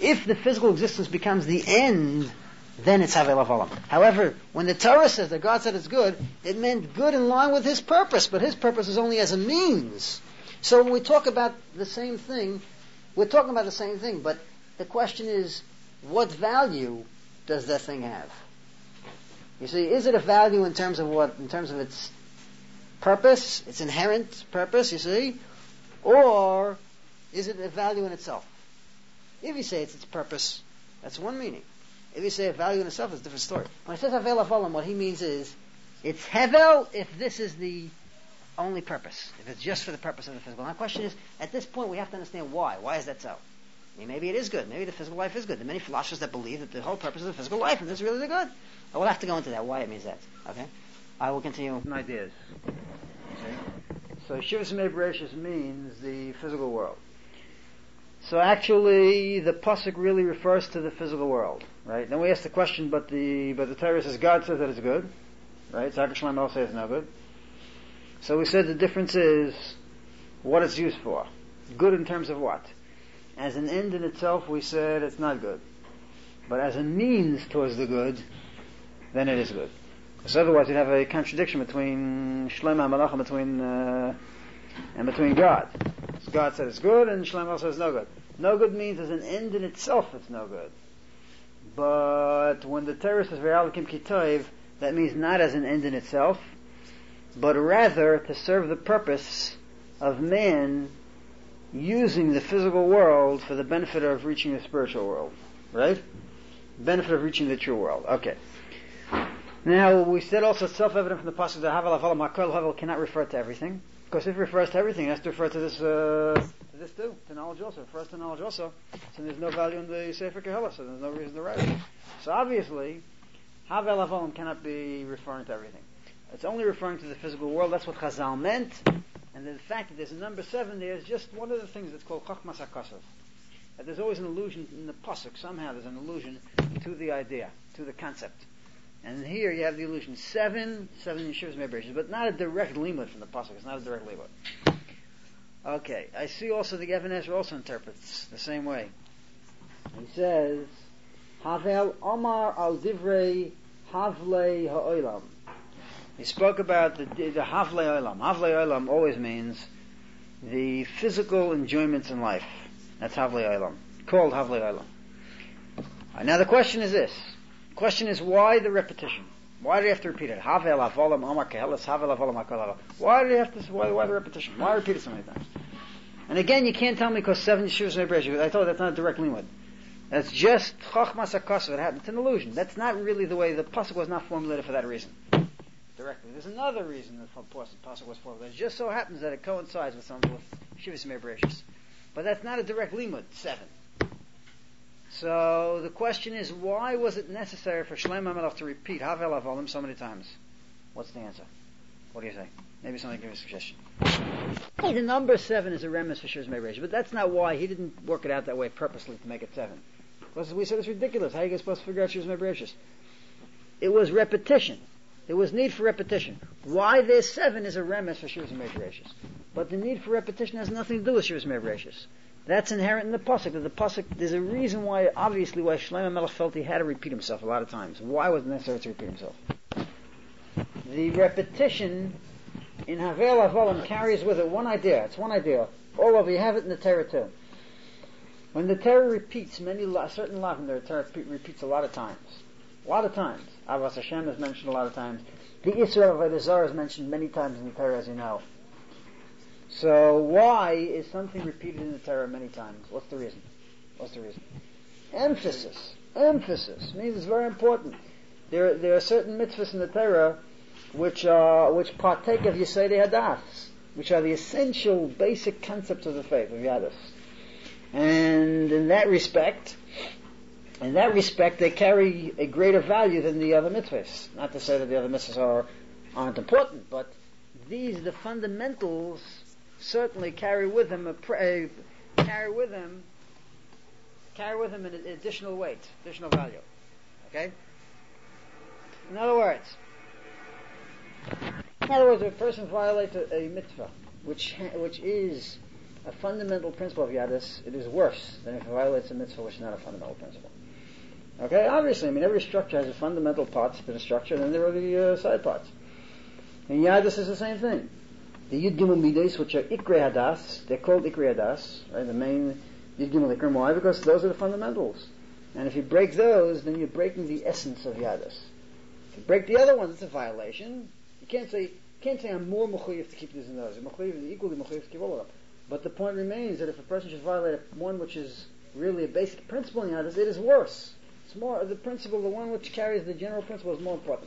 If the physical existence becomes the end, then it's Havel Avalam. However, when the Torah says that God said it's good, it meant good in line with His purpose, but His purpose is only as a means. So when we talk about the same thing, we're talking about the same thing, but the question is, what value does that thing have? You see, is it a value in terms of what? In terms of its purpose, its inherent purpose, you see? Or is it a value in itself? If you say it's its purpose, that's one meaning. If you say a value in itself, it's a different story. When he says Havel Avalam, what he means is, it's Hevel if this is the only purpose. If it's just for the purpose of the physical. Now the question is, at this point we have to understand why. Why is that so? I mean, maybe it is good. Maybe the physical life is good. There are many philosophers that believe that the whole purpose of the physical life, and this is really the good. I will have to go into that, why it means that. Okay? I will continue with ideas. Okay? So Shivas Mei Bereshis means the physical world. So actually, the pasuk really refers to the physical world, right? Then we ask the question, but the but the Torah says God says that it's good, right? Zakir Shlomo says it's no good. So we said the difference is what it's used for. Good in terms of what? As an end in itself, we said it's not good. But as a means towards the good, then it is good. Because otherwise you'd have a contradiction between Shlomo HaMelech and between, uh, and between God. So God said it's good and Shlomo says no good. No good means as an end in itself it's no good. But when the Torah says Ve'alakim Kitoiv, that means not as an end in itself, but rather to serve the purpose of man using the physical world for the benefit of reaching the spiritual world. Right? Benefit of reaching the true world. Okay. Now, we said also self-evident from the passage that Havel Avalam HaKol Havel cannot refer to everything. Because if it refers to everything, it has to refer to this, uh, to this too, to knowledge also. It refers to knowledge also. So there's no value in the Sefer Kehillah, so there's no reason to write it. So obviously, Havel Avalam cannot be referring to everything. It's only referring to the physical world. That's what Chazal meant. And the fact that there's a number seven there is just one of the things that's called Chachmas HaKasav. That there's always an allusion in the pasuk. Somehow there's an allusion to the idea, to the concept. And here you have the allusion seven, seven Yeshivas Mei Bereshis, but not a direct limud from the pasuk. It's not a direct limud. Okay, I see also the Even Ezra also interprets the same way. He says, Havel Omar al Divrei Havlei Ha'olam. He spoke about the, the Havlei Olam. Havlei Olam always means the physical enjoyments in life. That's Havlei Olam. Called Havlei Olam. Right, now the question is this. The question is why the repetition? Why do you have to repeat it? Havel Avalam Amar Kehelas Havel Avalam HaKol Havel. Why do you have to? Why, why the repetition? Why repeat it so many times? And again, you can't tell me because seven Yeshivas Mei Bereshis. I told you that's not a direct limud. That's just Chachmas HaKasav. It happened. It's an illusion. That's not really the way the pasuk was not formulated for that reason. Directly. There's another reason the pasuk was formulated. It just so happens that it coincides with some with Yeshivas Mei Bereshis. But that's not a direct limud. Seven. So the question is, why was it necessary for Shlomo HaMelech to repeat Havel Avalim so many times? What's the answer? What do you say? Maybe somebody give me a suggestion. Hey, the number seven is a remes for Shivas Mei Bereshis, but that's not why. He didn't work it out that way purposely to make it seven. Because we said it's ridiculous. How are you supposed to figure out Shivas Mei Bereshis? It was repetition. There was need for repetition. Why there's seven is a remes for Shivas Mei Bereshis. But the need for repetition has nothing to do with Shivas Mei Bereshis. That's inherent in the pasuk. That the pasuk, there's a reason why, obviously, why Shlomo HaMelech felt he had to repeat himself a lot of times. Why was it necessary to repeat himself? The repetition in Havel Avalim carries with it one idea. It's one idea. All over, you have it in the Torah too. When the Torah repeats many, certain lavim, the Torah repeats a lot of times. A lot of times. Avos Hashem is mentioned a lot of times. The Israel of Avodah Zarah is mentioned many times in the Torah, as you know. So why is something repeated in the Torah many times? What's the reason? What's the reason? Emphasis. Emphasis means it's very important. There, there are certain mitzvahs in the Torah which are which partake of Yesodei Hadas, which are the essential, basic concepts of the faith of Yadus. And in that respect, in that respect, they carry a greater value than the other mitzvahs. Not to say that the other mitzvahs are aren't important, but these, the fundamentals, certainly carry with them a, a carry with them carry with them an additional weight, additional value. Okay. In other words, in other words, if a person violates a, a mitzvah, which which is a fundamental principle of Yadus, it is worse than if it violates a mitzvah which is not a fundamental principle. Okay, obviously, I mean, every structure has a fundamental parts to the structure, and then there are the uh, side parts. And Yadus is the same thing. The Yud Gimel Midas, which are Ikrei Hadas, they're called Ikrei Hadas, right? The main Yud Gimel Ikrim. Why? Because those are the fundamentals. And if you break those, then you're breaking the essence of Yadus. If you break the other ones, it's a violation. You can't say, you can't say I'm more mechuyev to keep these and those. You're mechuyev, equally mechuyev to keep all of them. But the point remains that if a person should violate one which is really a basic principle in Yadus, it is worse. It's more, the principle, the one which carries the general principle is more important.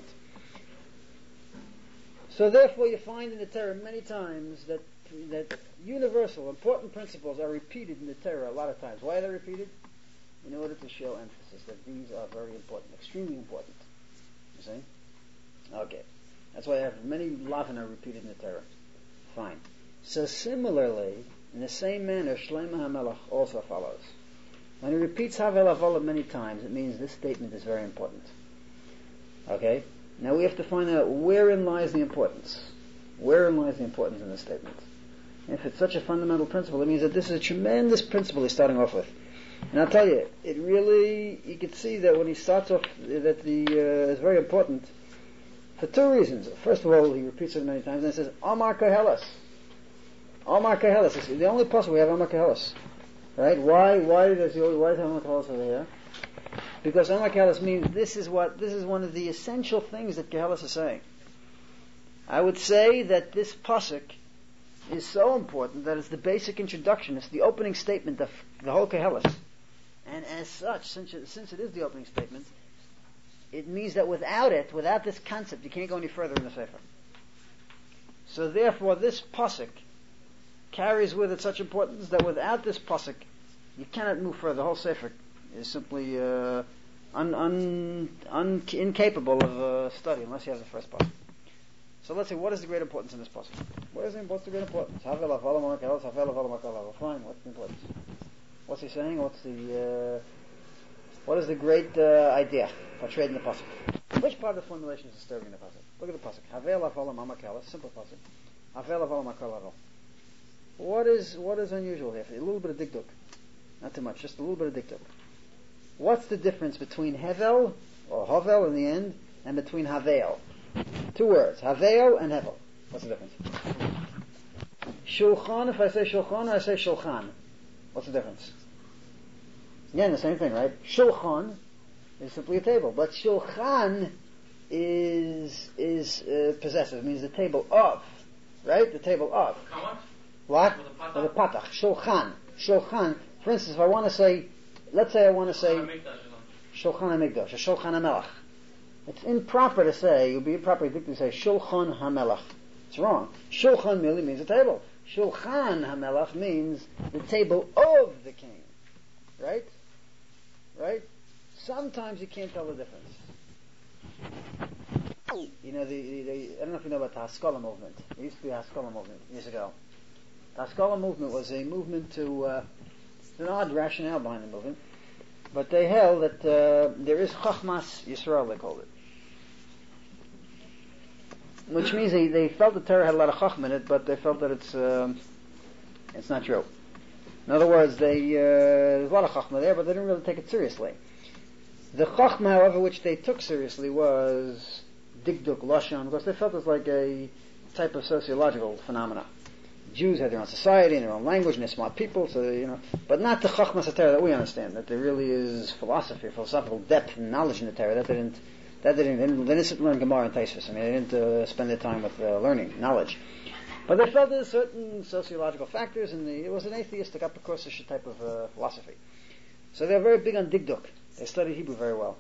So therefore you find in the Torah many times that that universal, important principles are repeated in the Torah a lot of times. Why are they repeated? In order to show emphasis that these are very important, extremely important. You see? Okay. That's why I have many lavana repeated in the Torah. Fine. So similarly, in the same manner, Shlomo HaMelech also follows. When he repeats Havel Avolah many times, it means this statement is very important. Okay? Now we have to find out wherein lies the importance. Wherein lies the importance in this statement. If it's such a fundamental principle, it means that this is a tremendous principle he's starting off with. And I'll tell you, it really, you can see that when he starts off, that the, uh, is very important for two reasons. First of all, he repeats it many times, and he says, Amar Koheles. Amar Koheles. It's the only place we have Amar Koheles. Right? Why, why does he, why is Amar Koheles over here? Because Amar Koheles means this is what, this is one of the essential things that Koheles is saying. I would say that this pasuk is so important that it's the basic introduction, it's the opening statement of the whole Koheles. And as such, since it, since it is the opening statement, it means that without it, without this concept, you can't go any further in the Sefer. So therefore, this pasuk carries with it such importance that without this pasuk, you cannot move further. The whole Sefer is simply uh, un, un, un, incapable of uh, study unless you have the first pasuk. So let's see, what is the great importance in this pasuk? What is the, what's the great importance? Fine, what's the importance? What's he saying? What's the, uh, what is the great uh, idea portrayed in the pasuk? Which part of the formulation is disturbing in the pasuk? Look at the pasuk. Havel avalam amakala, simple pasuk. Havel avalam amakala. What is, what is unusual here? A little bit of dikduk. Not too much, just a little bit of dikduk. What's the difference between hevel, or havel in the end, and between havel? Two words, havel and hevel. What's the difference? Shulchan, if I say shulchan or I say shulchan, what's the difference? Again, the same thing, right? Shulchan is simply a table, but shulchan is is uh, possessive. It means the table of, right? The table of. What? Or the patach. Shulchan. Shulchan. For instance, if I want to say, let's say I want to say Shulchan HaMikdash, or Shulchan HaMelech. It's improper to say, it would be improper to say Shulchan HaMelech. It's wrong. Shulchan merely means a table. Shulchan HaMelech means the table of the king. Right? Right? Sometimes you can't tell the difference. You know, the, the, the I don't know if you know about the Haskalah movement. There used to be a Haskalah movement years ago. The Haskalah movement was a movement to, uh, an odd rationale behind the movement, but they held that uh, there is Chachmas Yisrael, they called it. Which means they, they felt the Torah had a lot of Chachma in it, but they felt that it's um, it's not true. In other words, they uh, there's a lot of Chachma there, but they didn't really take it seriously. The Chachma, however, which they took seriously was Dikduk Lashon, because they felt it was like a type of sociological phenomena. Jews had their own society and their own language, and they're smart people, so you know, but not the Chachmas Torah that we understand. That there really is philosophy, philosophical depth and knowledge in the Torah. That they didn't, that they didn't, they didn't, they didn't sit and learn Gemara and Taisus. I mean, they didn't uh, spend their time with uh, learning knowledge. But they felt there were certain sociological factors, and the, it was an atheistic, upper-coursish type of uh, philosophy. So they were very big on Dikduk. They studied Hebrew very well.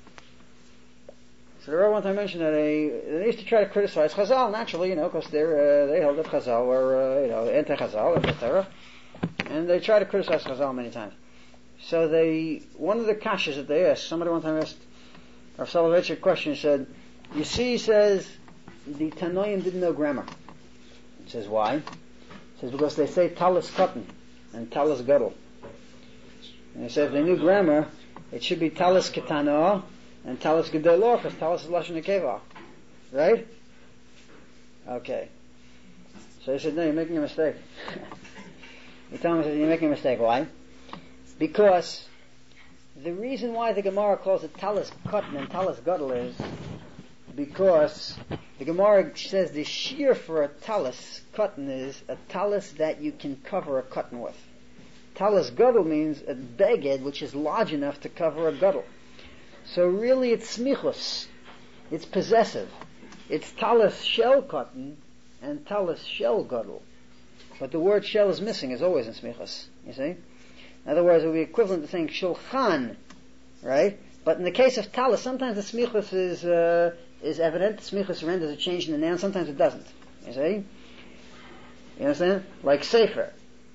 So there one time mentioned that they, they used to try to criticize Chazal, naturally, you know, because they're, uh, they held that Chazal were, uh, you know, anti-Chazal, anti-Torah, and they tried to criticize Chazal many times. So they, one of the kashas that they asked, somebody one time asked Rav Soloveitchik a question, said, you see, he says, the Tanoim didn't know grammar. He says, why? He says, because they say Talis Katan and Talis Gadol. And he said, if they knew grammar, it should be Talis Ketano and Talis Gedolor, because Talis is Lashon Nekeva. Right? Okay. So he said, no, you're making a mistake. You tell him, you're making a mistake. Why? Because the reason why the Gemara calls it talis cotton and talis gadol is because the Gemara says the shear for a talis cotton is a talis that you can cover a cotton with. Talis gadol means a beged which is large enough to cover a gadol. So really it's smichus. It's possessive. It's talis shell cotton and talis shell gadol. But the word shell is missing, is always in smichus. You see? In other words, it would be equivalent to saying shulchan, right? But in the case of talis, sometimes the smichus is uh, is evident. The smichus renders a change in the noun. Sometimes it doesn't. You see? You understand? Like sefer.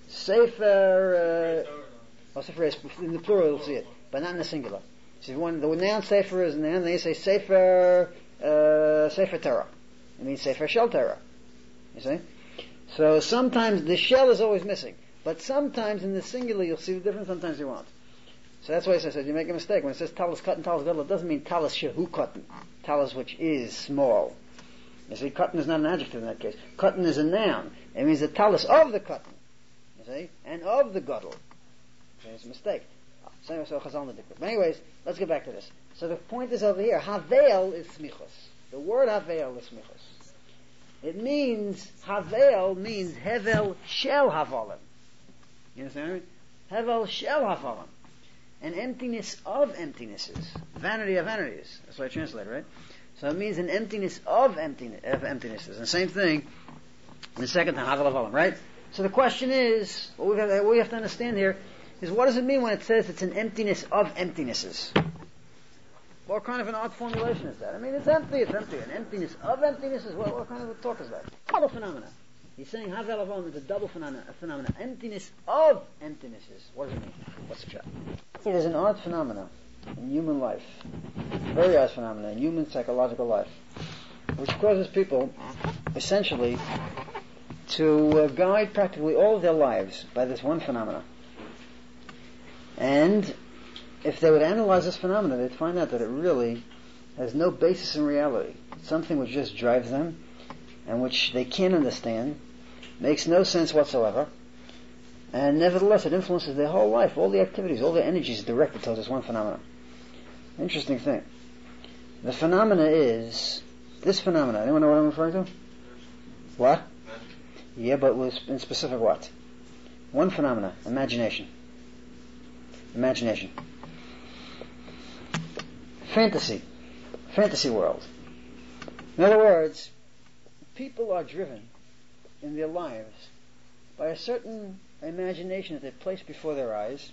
Sefer, uh, oh, sefer is, in the plural you'll see it, but not in the singular. See, when the noun sefer is a noun, they say sefer, uh, sefer Torah. It means sefer shel Torah. You see? So sometimes the shell is always missing, but sometimes in the singular you'll see the difference, sometimes you won't. So that's why I said you make a mistake. When it says talis cotton, talis gadol, it doesn't mean talis shehu cotton, talis which is small. You see, cotton is not an adjective in that case. Cotton is a noun. It means the talis of the cotton. See? And of the gadol. Okay, it's a mistake. So, so but anyways, let's get back to this. So the point is over here, havel is smichos. The word havel is smichos. It means, havel means hevel shel havolim. You understand what I mean? Hevel shel havolim. An emptiness of emptinesses. Vanity of vanities. That's what I translate, right? So it means an emptiness of, emptiness, of emptinesses. And the same thing in the second time, havel havolim, right? So the question is, what we, have, what we have to understand here is what does it mean when it says it's an emptiness of emptinesses? What kind of an odd formulation is that? I mean, it's empty, it's empty. An emptiness of emptinesses? What, what kind of a talk is that? Double phenomena. He's saying Havel Avon is a double phenomena, a phenomena. Emptiness of emptinesses. What does it mean? What's the chat? It is an odd phenomena in human life. Very odd phenomena in human psychological life, which causes people, essentially, to uh, guide practically all of their lives by this one phenomena. And if they would analyze this phenomena, they'd find out that it really has no basis in reality. It's something which just drives them and which they can't understand, makes no sense whatsoever, and nevertheless it influences their whole life, all the activities, all the energies directed towards this one phenomena. Interesting thing. The phenomena is, this phenomena, anyone know what I'm referring to? What? Yeah, but in specific what? One phenomena, imagination. Imagination. Fantasy. Fantasy world. In other words, people are driven in their lives by a certain imagination that they place before their eyes,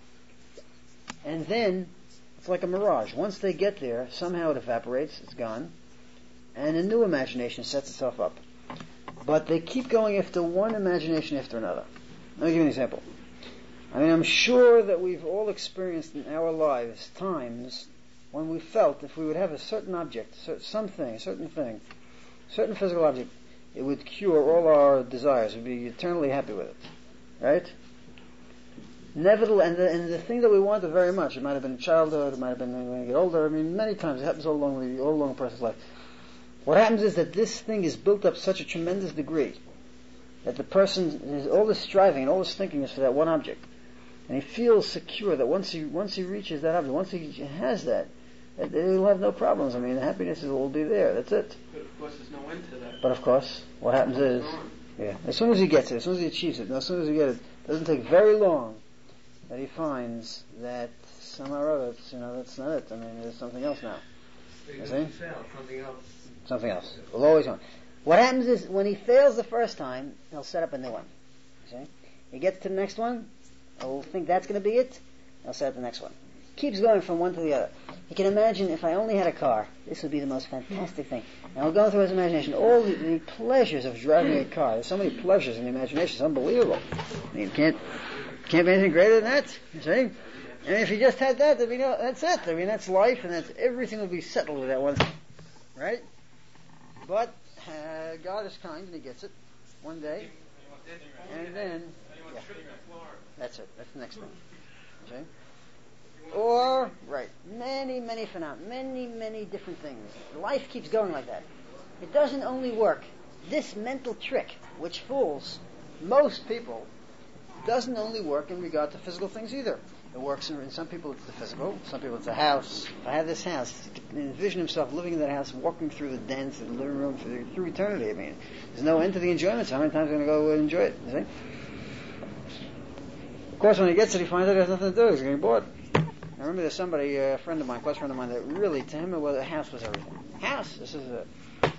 and then it's like a mirage. Once they get there, somehow it evaporates, it's gone, and a new imagination sets itself up. But they keep going after one imagination after another. Let me give you an example. I mean, I'm sure that we've all experienced in our lives times when we felt if we would have a certain object, something, a certain thing, a certain physical object, it would cure all our desires. We'd be eternally happy with it. Right? Nevertheless, and the, and the thing that we wanted very much, it might have been in childhood, it might have been when you get older, I mean, many times it happens all along, the, all along a person's life. What happens is that this thing is built up to such a tremendous degree that the person is all this striving and all this thinking is for that one object, and he feels secure that once he once he reaches that object, once he has that, that he'll have no problems. I mean, the happiness will be there. That's it. But of course, there's no end to that. But of course, what happens is, yeah, as soon as he gets it, as soon as he achieves it, and as soon as he gets it, it doesn't take very long that he finds that somehow or other, you know, that's not it. I mean, there's something else now. You see? Something else. Something else. We'll always want. What happens is, when he fails the first time, he'll set up a new one. You see? He gets to the next one, he'll think that's going to be it, he'll set up the next one. Keeps going from one to the other. He can imagine, if I only had a car, this would be the most fantastic thing. And he'll go through his imagination all the, the pleasures of driving a car. There's so many pleasures in the imagination, it's unbelievable. I mean, can't, can't be anything greater than that, you see? And if he just had that, I mean, that's it. I mean, that's life, and that's everything will be settled with that one thing. Right? But uh, God is kind, and He gets it one day, and then yeah, that's it. That's the next thing. Okay? Or right, many, many phenomena, many, many different things. Life keeps going like that. It doesn't only work. This mental trick, which fools most people, doesn't only work in regard to physical things either. It works in, in some people it's the physical, some people it's a house. If I have this house, envision himself living in that house, walking through the dens, the living room, through, through eternity. I mean, there's no end to the enjoyment. So how many times are you going to go and enjoy it? You see? Of course, when he gets it, he finds out he has nothing to do. He's going to be bored. I remember there's somebody, a friend of mine, close friend of mine, that really, to him, it was, a house was everything. House, this is a...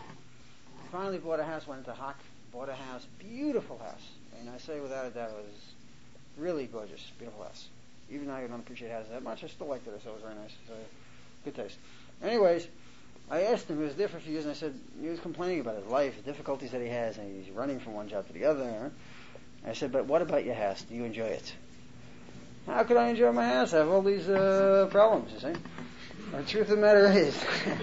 Finally bought a house, went into Hock, bought a house, beautiful house. And I say without a doubt, it was really gorgeous, beautiful house. Even though I don't appreciate houses that much, I still liked it, so it was very nice. So, good taste. Anyways, I asked him, he was there for a few years, and I said, he was complaining about his life, the difficulties that he has, and he's running from one job to the other. I said, but what about your house? Do you enjoy it? How could I enjoy my house? I have all these uh, problems, you see. The truth of the matter is,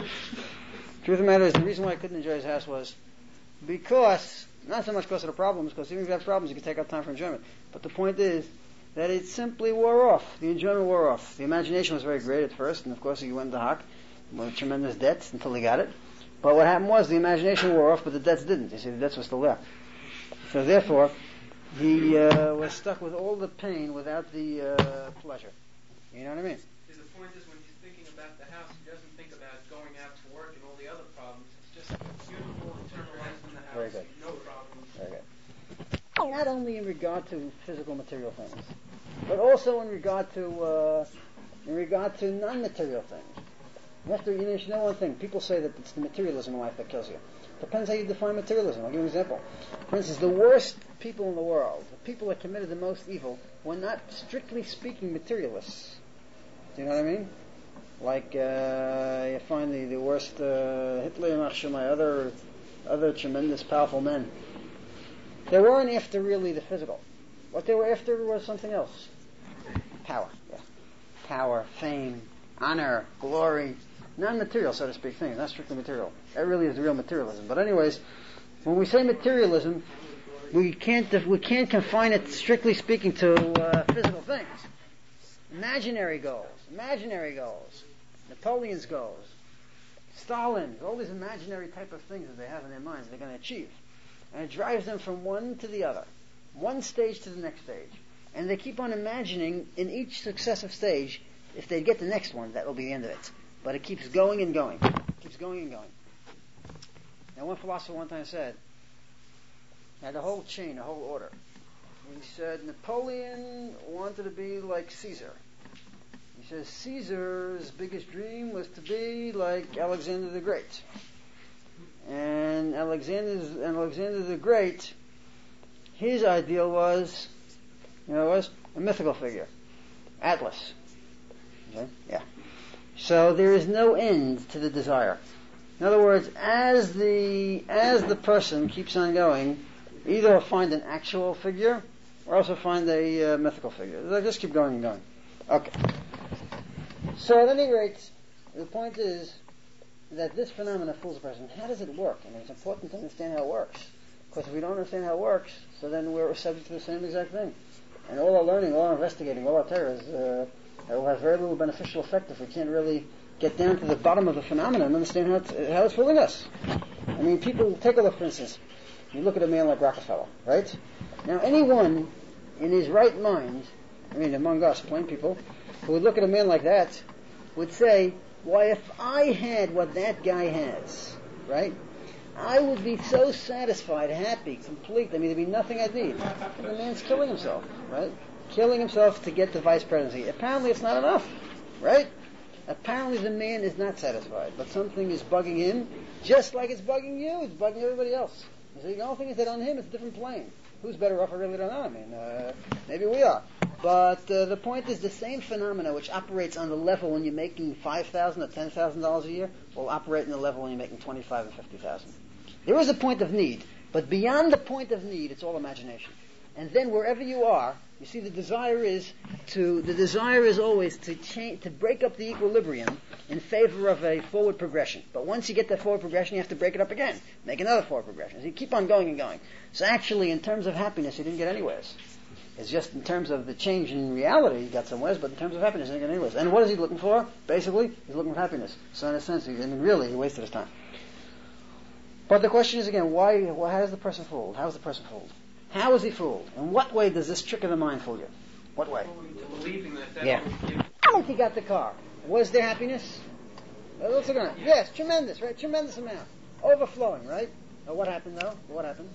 the truth of the matter is, the reason why I couldn't enjoy his house was because, not so much because of the problems, because even if you have problems, you can take out time for enjoyment. But the point is that it simply wore off. The enjoyment wore off. The imagination was very great at first, and of course he went to Hock with tremendous debts until he got it. But what happened was the imagination wore off, but the debts didn't. You see, the debts were still there. So therefore, he uh, was stuck with all the pain without the uh, pleasure. You know what I mean? See, the point is when he's thinking about the house, he doesn't think about going out to work and all the other problems. It's just beautiful, internalized in the house. Very good. No problems. Very good. Not only in regard to physical material things, but also in regard to uh, in regard to non-material things. You have to you should know one thing. People say that it's the materialism in life that kills you. Depends how you define materialism. I'll give you an example. For instance, the worst people in the world, the people that committed the most evil, were not strictly speaking materialists. Do you know what I mean? Like uh, you find the, the worst uh, Hitler, my other other tremendous powerful men. They weren't after really the physical. What they were after was something else. Power. Yeah. Power, fame, honor, glory. Non-material, so to speak, things. Not strictly material. That really is the real materialism. But anyways, when we say materialism, we can't we can't confine it, strictly speaking, to uh, physical things. Imaginary goals. Imaginary goals. Napoleon's goals. Stalin's. All these imaginary type of things that they have in their minds they're going to achieve. And it drives them from one to the other, one stage to the next stage. And they keep on imagining in each successive stage, if they get the next one, that will be the end of it. But it keeps going and going. It keeps going and going. Now one philosopher one time said, had a whole chain, a whole order. He said Napoleon wanted to be like Caesar. He says Caesar's biggest dream was to be like Alexander the Great. And Alexander's, and Alexander the Great, his ideal was, you know, was a mythical figure, Atlas. Okay? Yeah. So there is no end to the desire. In other words, as the as the person keeps on going, either he'll find an actual figure or also find a uh, mythical figure. They'll just keep going and going. Okay. So at any rate, the point is that this phenomenon fools a person. How does it work? And it's important to understand how it works. Because if we don't understand how it works, so then we're subject to the same exact thing. And all our learning, all our investigating, all our terrors, uh, will have very little beneficial effect if we can't really get down to the bottom of the phenomenon and understand how it's, how it's fooling us. I mean, people, take a look, for instance. You look at a man like Rockefeller, right? Now, anyone in his right mind, I mean, among us, plain people, who would look at a man like that, would say, why, if I had what that guy has, right, I would be so satisfied, happy, complete. I mean, there'd be nothing I'd need. And the man's killing himself, right? Killing himself to get the vice presidency. Apparently it's not enough, right? Apparently the man is not satisfied, but something is bugging him, just like it's bugging you, it's bugging everybody else. You see, the only thing is that on him it's a different plane. Who's better off, I really don't know. I mean, uh, maybe we are. But uh, the point is the same phenomena which operates on the level when you're making five thousand dollars or ten thousand dollars a year will operate in the level when you're making twenty-five thousand dollars and fifty thousand dollars. There is a point of need, but beyond the point of need, it's all imagination. And then wherever you are, you see the desire is to, the desire is always to change, to break up the equilibrium in favor of a forward progression. But once you get that forward progression, you have to break it up again. Make another forward progression. So you keep on going and going. So actually, in terms of happiness, you didn't get anywheres. It's just in terms of the change in reality, you got somewheres, but in terms of happiness, you didn't get anywheres. And what is he looking for? Basically, he's looking for happiness. So in a sense, he, I mean, really, he wasted his time. But the question is again, why, why how is the person fooled? How is the person fooled? How is he fooled? In what way does this trick of the mind fool you? What way? Believing that that Yeah. will give He got the car. Was there happiness? Well, let's look at it. Yes, tremendous, right? Tremendous amount. Overflowing, right? Now, what happened, though? What happened?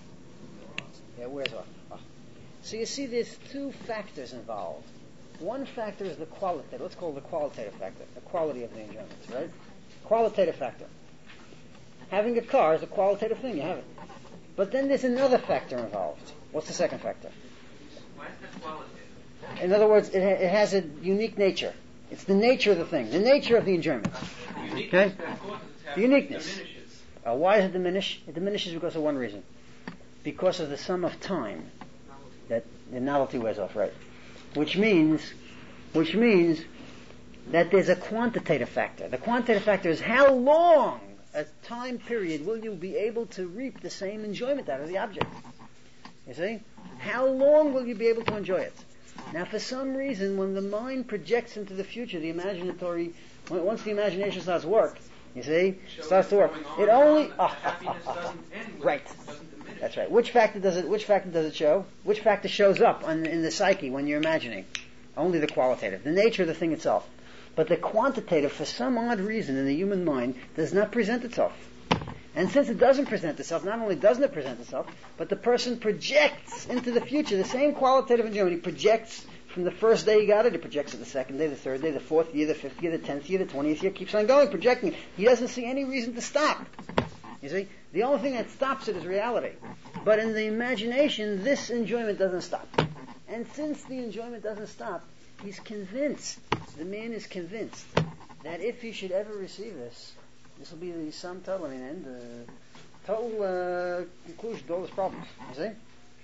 Yeah, where's off? Oh. So you see there's two factors involved. One factor is the qualitative. Let's call it the qualitative factor. The quality of the enjoyments, right? Qualitative factor. Having a car is a qualitative thing. You have it. But then there's another factor involved. What's the second factor? why is that qualitative? In other words, it, ha- it has a unique nature. It's the nature of the thing, the nature of the enjoyment. The uniqueness Okay? that causes its The happiness uniqueness. diminishes. Uh, why does it diminish? It diminishes because of one reason. Because of the sum of time that the novelty wears off, right? Which means, which means that there's a quantitative factor. The quantitative factor is how long a time period will you be able to reap the same enjoyment out of the object. You see? How long will you be able to enjoy it? Now, for some reason, when the mind projects into the future, the imaginatory, when, once the imagination starts work, you see, Shows starts to work, going on it and only on, the ah, happiness ah, ah, doesn't end with right. it, doesn't diminish. That's right. Which factor does it? Which factor does it show? Which factor shows up on, in the psyche when you're imagining? Only the qualitative, the nature of the thing itself. But the quantitative, for some odd reason in the human mind, does not present itself. And since it doesn't present itself, not only doesn't it present itself, but the person projects into the future the same qualitative enjoyment. He projects from the first day he got it, he projects it the second day, the third day, the fourth year, the fifth year, the tenth year, the twentieth year, keeps on going, projecting it. He doesn't see any reason to stop. You see? The only thing that stops it is reality. But in the imagination, this enjoyment doesn't stop. And since the enjoyment doesn't stop, he's convinced, the man is convinced, that if he should ever receive this, this will be the sum total, I mean, end, uh, total uh, conclusion to all his problems. You see?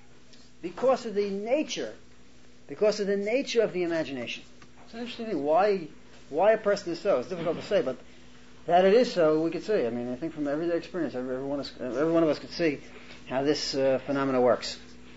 Because of the nature, because of the nature of the imagination. It's an interesting thing. Why, why a person is so? It's difficult to say, but that it is so, we could see. I mean, I think from everyday experience, every, every, one, is, every one of us could see how this uh, phenomena works.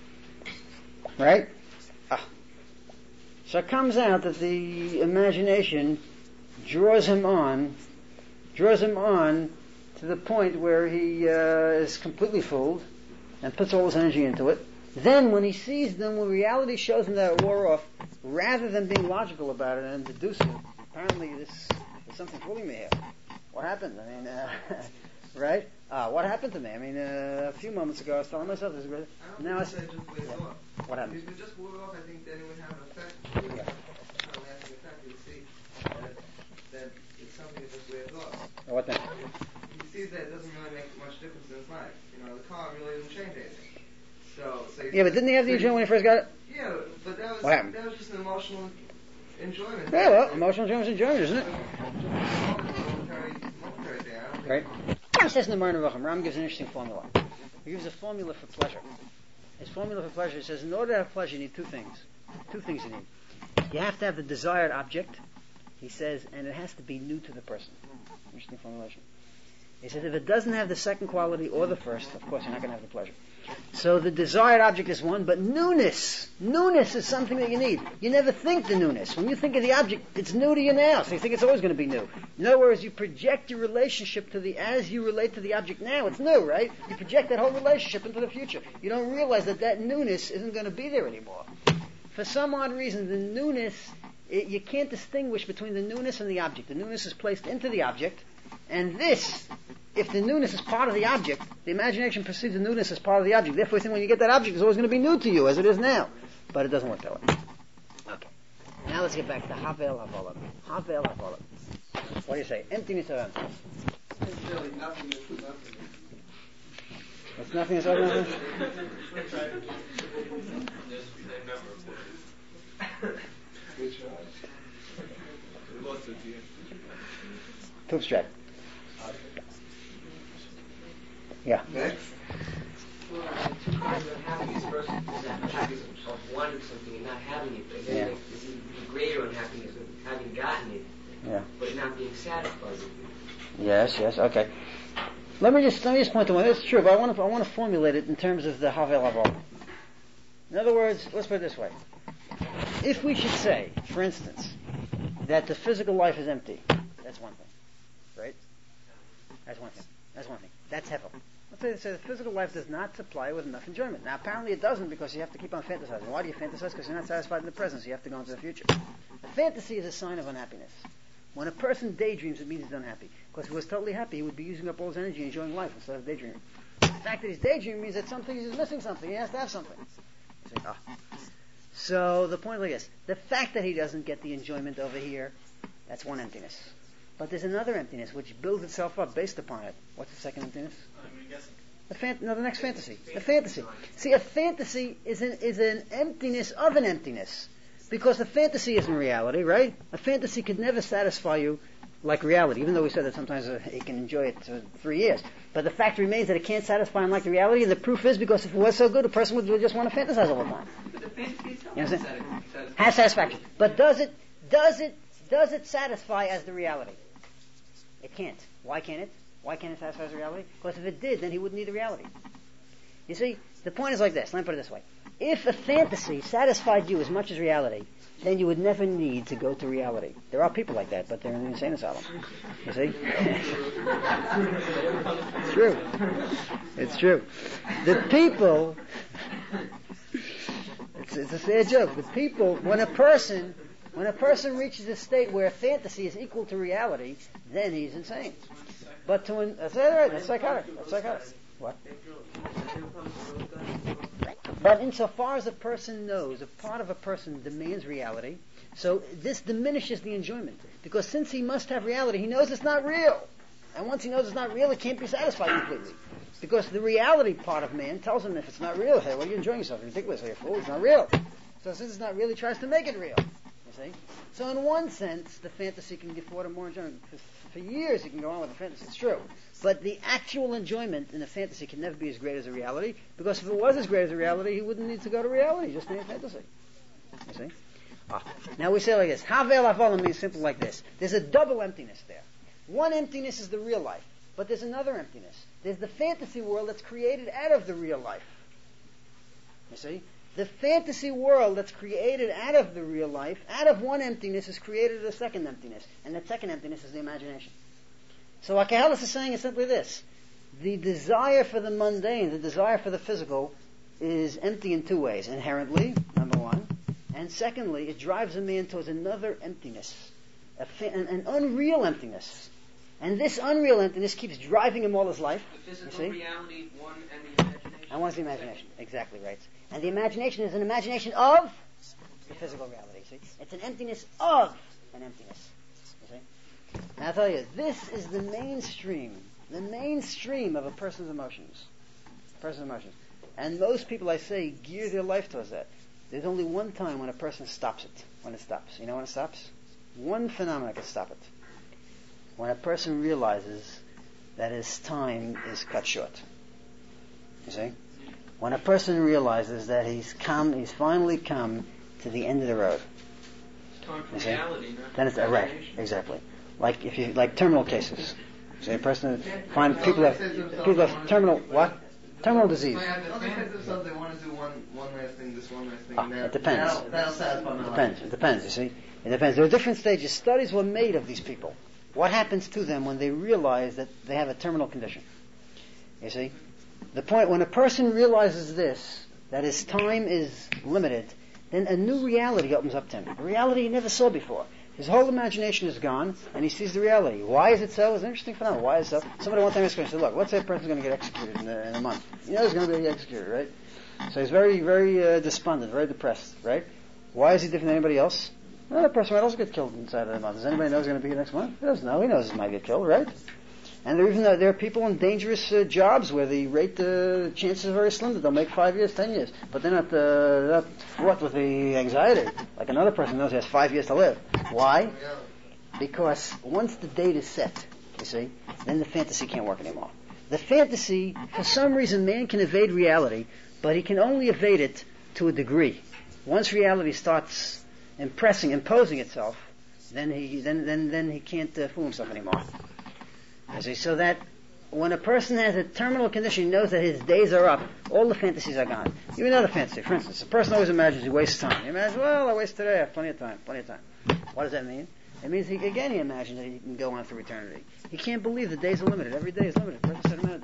Right? Ah. So it comes out that the imagination draws him on, draws him on to the point where he uh, is completely fooled and puts all his energy into it. Then when he sees them, when reality shows him that it wore off, rather than being logical about it and deducing, apparently this there's something fooling me here. What happened? I mean, uh, right? Uh, what happened to me? I mean, uh, a few moments ago I was telling myself this is great. I don't Now think it's, it just wears yeah. off. What happened? If it just wore off, I think then it would have an effect. Yeah. Not a lasting effect. You see that, that it's something that just wears off. What then? You see that it doesn't really make much difference in his life. You know, the car really doesn't change anything. So, so Yeah, but didn't he have the enjoyment when he first got it? Yeah, but that was What happened? that was just an emotional enjoyment. Yeah, well, emotional enjoyment is enjoyment, isn't it? Momentary, momentary thing. I don't think Right? He says in the Morning Vachim, Ram gives an interesting formula. He gives a formula for pleasure. His formula for pleasure says, in order to have pleasure, you need two things. Two things you need. You have to have the desired object, he says, and it has to be new to the person. Interesting formulation. He says, if it doesn't have the second quality or the first, of course, you're not going to have the pleasure. So the desired object is one, but newness, newness is something that you need. You never think the newness. When you think of the object, it's new to you now, so you think it's always going to be new. In other words, you project your relationship to the, as you relate to the object now, it's new, right? You project that whole relationship into the future. You don't realize that that newness isn't going to be there anymore. For some odd reason, the newness, it, you can't distinguish between the newness and the object. The newness is placed into the object, and this, if the newness is part of the object, the imagination perceives the newness as part of the object. Therefore, you think when you get that object, it's always going to be new to you, as it is now. But it doesn't work that way. Okay. Now let's get back to Havel Havolam. Havel Havolam. What do you say? Emptiness of emptiness. it's really nothing is nothing. It's nothing is nothing? Good try. Lots of you. To abstract. Yeah. Next. Well, uh, two kinds of happiness. First is that happiness of wanting something and not having it. And then Yeah. like, this is the greater unhappiness of having gotten it, Yeah. but not being satisfied with it. Yes, yes, okay. Let me just let me just point to one. It's true, but I want to I want to formulate it in terms of the Havel Havolam. In other words, let's put it this way: if we should say, for instance, that the physical life is empty, that's one thing, right? That's one thing. That's one thing. That's Hevel. Let's say they say the physical life does not supply with enough enjoyment. Now, apparently it doesn't, because you have to keep on fantasizing. Why do you fantasize? Because you're not satisfied in the present, so you have to go into the future. A fantasy is a sign of unhappiness. When a person daydreams, it means he's unhappy. Because if he was totally happy, he would be using up all his energy enjoying life instead of daydreaming. The fact that he's daydreaming means that something he's missing something. He has to have something. You say, ah. So the point is like this. The fact that he doesn't get the enjoyment over here, that's one emptiness. But there's another emptiness which builds itself up based upon it. What's the second emptiness? I'm guessing. The fan- no, the next fantasy. A fantasy. See, a fantasy is an, is an emptiness of an emptiness. Because the fantasy isn't reality, right? A fantasy could never satisfy you like reality, even though we said that sometimes uh, he can enjoy it for three years. But the fact remains that it can't satisfy him like the reality, and the proof is because if it was so good, a person would, would just want to fantasize all the time. But the fantasy itself You has understand? satisfaction. Has satisfaction. But does it, does it, does it satisfy as the reality? It can't. Why can't it? Why can't it satisfy as the reality? Because if it did, then he wouldn't need the reality. You see, the point is like this. Let me put it this way. If a fantasy satisfied you as much as reality, then you would never need to go to reality. There are people like that, but they're in the insane asylum. You see? It's true. It's true. The people, it's, it's a sad joke. The people, when a person, when a person reaches a state where fantasy is equal to reality, then he's insane. But to an, that's right, that's psychotic. That's psychotic. What? But insofar as a person knows, a part of a person demands reality, so this diminishes the enjoyment. Because since he must have reality, he knows it's not real. And once he knows it's not real, it can't be satisfied completely. Because the reality part of man tells him if it's not real, hey, what are you enjoying yourself? You're ridiculous, you're a fool, it's not real. So since it's not real, he tries to make it real. You see? So in one sense, the fantasy can afford him more enjoyment. For, for years he can go on with the fantasy, it's true. But the actual enjoyment in a fantasy can never be as great as a reality, because if it was as great as a reality, he wouldn't need to go to reality, just need a fantasy. You see? Ah. Now we say it like this. Havel avalim means simple like this. There's a double emptiness there. One emptiness is the real life, but there's another emptiness. There's the fantasy world that's created out of the real life. You see? The fantasy world that's created out of the real life, out of one emptiness, is created a second emptiness. And that second emptiness is the imagination. So what Kahalis is saying is simply this. The desire for the mundane, the desire for the physical, is empty in two ways. Inherently, number one. And secondly, it drives a man towards another emptiness. A fa- an, an unreal emptiness. And this unreal emptiness keeps driving him all his life. The physical you see? reality, one, and the imagination. And one's the imagination. Exactly right. And the imagination is an imagination of the physical reality. See? It's an emptiness of an emptiness. You see? Now I'll tell you, this is the mainstream, the mainstream of a person's emotions. A person's emotions. And most people, I say, gear their life towards that. There's only one time when a person stops it. When it stops. You know when it stops? One phenomenon can stop it. When a person realizes that his time is cut short. You see? When a person realizes that he's come, he's finally come to the end of the road. Time for You see? reality, not Then it's uh, right, exactly. Like if you like terminal cases. Say a person find people have people have terminal what? Terminal disease. Well, it depends if something they want to do one one last thing, this one last thing. Ah, and it that, depends. That'll, that'll satisfy my It life. depends. It depends. You see, it depends. There are different stages. Studies were made of these people. What happens to them when they realize that they have a terminal condition? You see, the point when a person realizes this, that his time is limited, then a new reality opens up to him. A reality he never saw before. His whole imagination is gone, and he sees the reality. Why is it so? It's an interesting phenomenon. Why is it so? Somebody one time asked me, I said, look, let's say a person's going to get executed in a, in a month. You know he's going to be executed, right? So he's very, very uh, despondent, very depressed, right? Why is he different than anybody else? Well, that person might also get killed inside of a month. Does anybody know he's going to be here next month? He doesn't know. He knows he might get killed, right? And there, even uh, there are people in dangerous uh, jobs where the rate, uh, chances are very slim that they'll make five years, ten years. But they're not, uh, not fraught with the anxiety. Like another person knows he has five years to live. Why? Because once the date is set, you see, then the fantasy can't work anymore. The fantasy, for some reason, man can evade reality, but he can only evade it to a degree. Once reality starts impressing, imposing itself, then he then then then he can't uh, fool himself anymore. You see, so that when a person has a terminal condition, he knows that his days are up. All the fantasies are gone. Give me another fantasy. For instance, a person always imagines he wastes time. He imagines, well, I waste today. I have plenty of time. Plenty of time. What does that mean? It means he again he imagines that he can go on through eternity. He can't believe the days are limited. Every day is limited. Person said a minute, days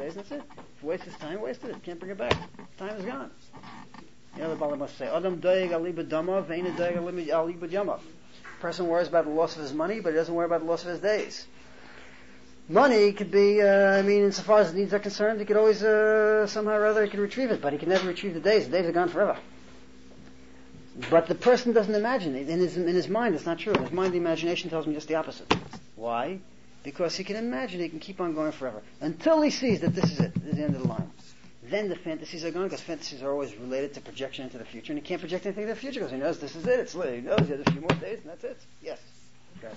days, and that's it. If he wastes his time, wasted it. Can't bring it back. Time is gone. You know the Bala must say, Adam doeg ali b'dama, ve'ena doeg ali b'yama. Person worries about the loss of his money, but he doesn't worry about the loss of his days. Money could be, uh, I mean, insofar as his needs are concerned, he could always, uh, somehow or other, he can retrieve it, but he can never retrieve the days. The days are gone forever. But the person doesn't imagine it. In his, in his mind, it's not true. In his mind, the imagination tells him just the opposite. Why? Because he can imagine he can keep on going forever. Until he sees that this is it. This is the end of the line. Then the fantasies are gone, because fantasies are always related to projection into the future, and he can't project anything into the future, because he knows this is it. It's lit. He knows he has a few more days, and that's it. Yes. Okay.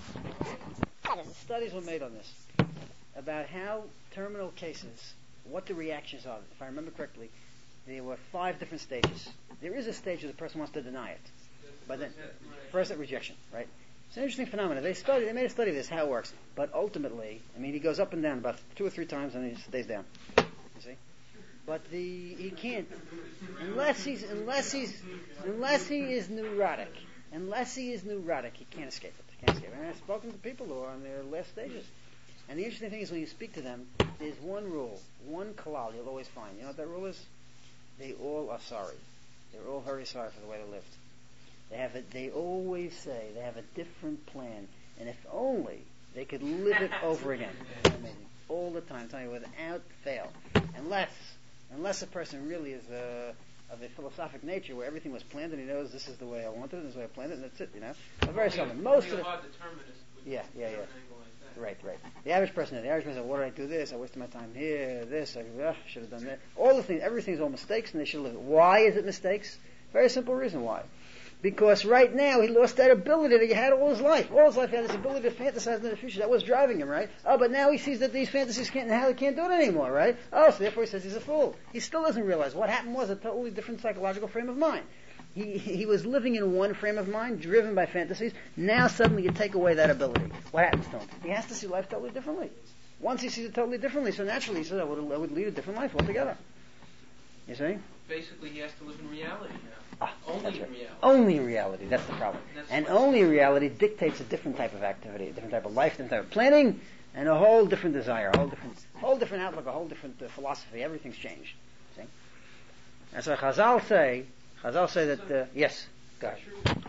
Studies were made on this, about how terminal cases, what the reactions are. If I remember correctly, there were five different stages. There is a stage where the person wants to deny it. But then, first at rejection, right? It's an interesting phenomenon. They study, they made a study of this, how it works. But ultimately, I mean, he goes up and down about two or three times, and he stays down. You see? But the he can't unless he's unless he's unless he is neurotic. Unless he is neurotic, he can't escape it. He can't escape it. And I've spoken to people who are on their last stages. And the interesting thing is when you speak to them, there's one rule, one kalal you'll always find. You know what that rule is? They all are sorry. They're all very sorry for the way they lived. They have a, they always say they have a different plan, and if only they could live it over again. Amazing. All the time, I'm telling you, without fail. Unless, unless a person really is a, of a philosophic nature where everything was planned and he knows this is the way I wanted it, this is the way I planned it, and that's it, you know. But very seldom. Most of the... Yeah, yeah, yeah. Right, right. The average person, the average person says, what did I do this? I wasted my time here, this, I uh, should have done that. All the things, everything's all mistakes, and they should live it. Why is it mistakes? Very simple reason why. Because right now he lost that ability that he had all his life. All his life he had this ability to fantasize in the future. That was driving him, right? Oh, but now he sees that these fantasies can't, now he can't do it anymore, right? Oh, so therefore he says he's a fool. He still doesn't realize what happened was a totally different psychological frame of mind. He he was living in one frame of mind, driven by fantasies. Now suddenly you take away that ability. What happens to him? He has to see life totally differently. Once he sees it totally differently, so naturally he says, I would, I would lead a different life altogether. You see? Basically, he has to live in reality now. Ah, only that's in right. reality. Only in reality. That's the problem. That's and what- only reality dictates a different type of activity, a different type of life, a different type of planning, and a whole different desire, a whole different, whole different outlook, a whole different uh, philosophy. Everything's changed. See? And so Chazal say, Chazal say that uh, yes. Go ahead.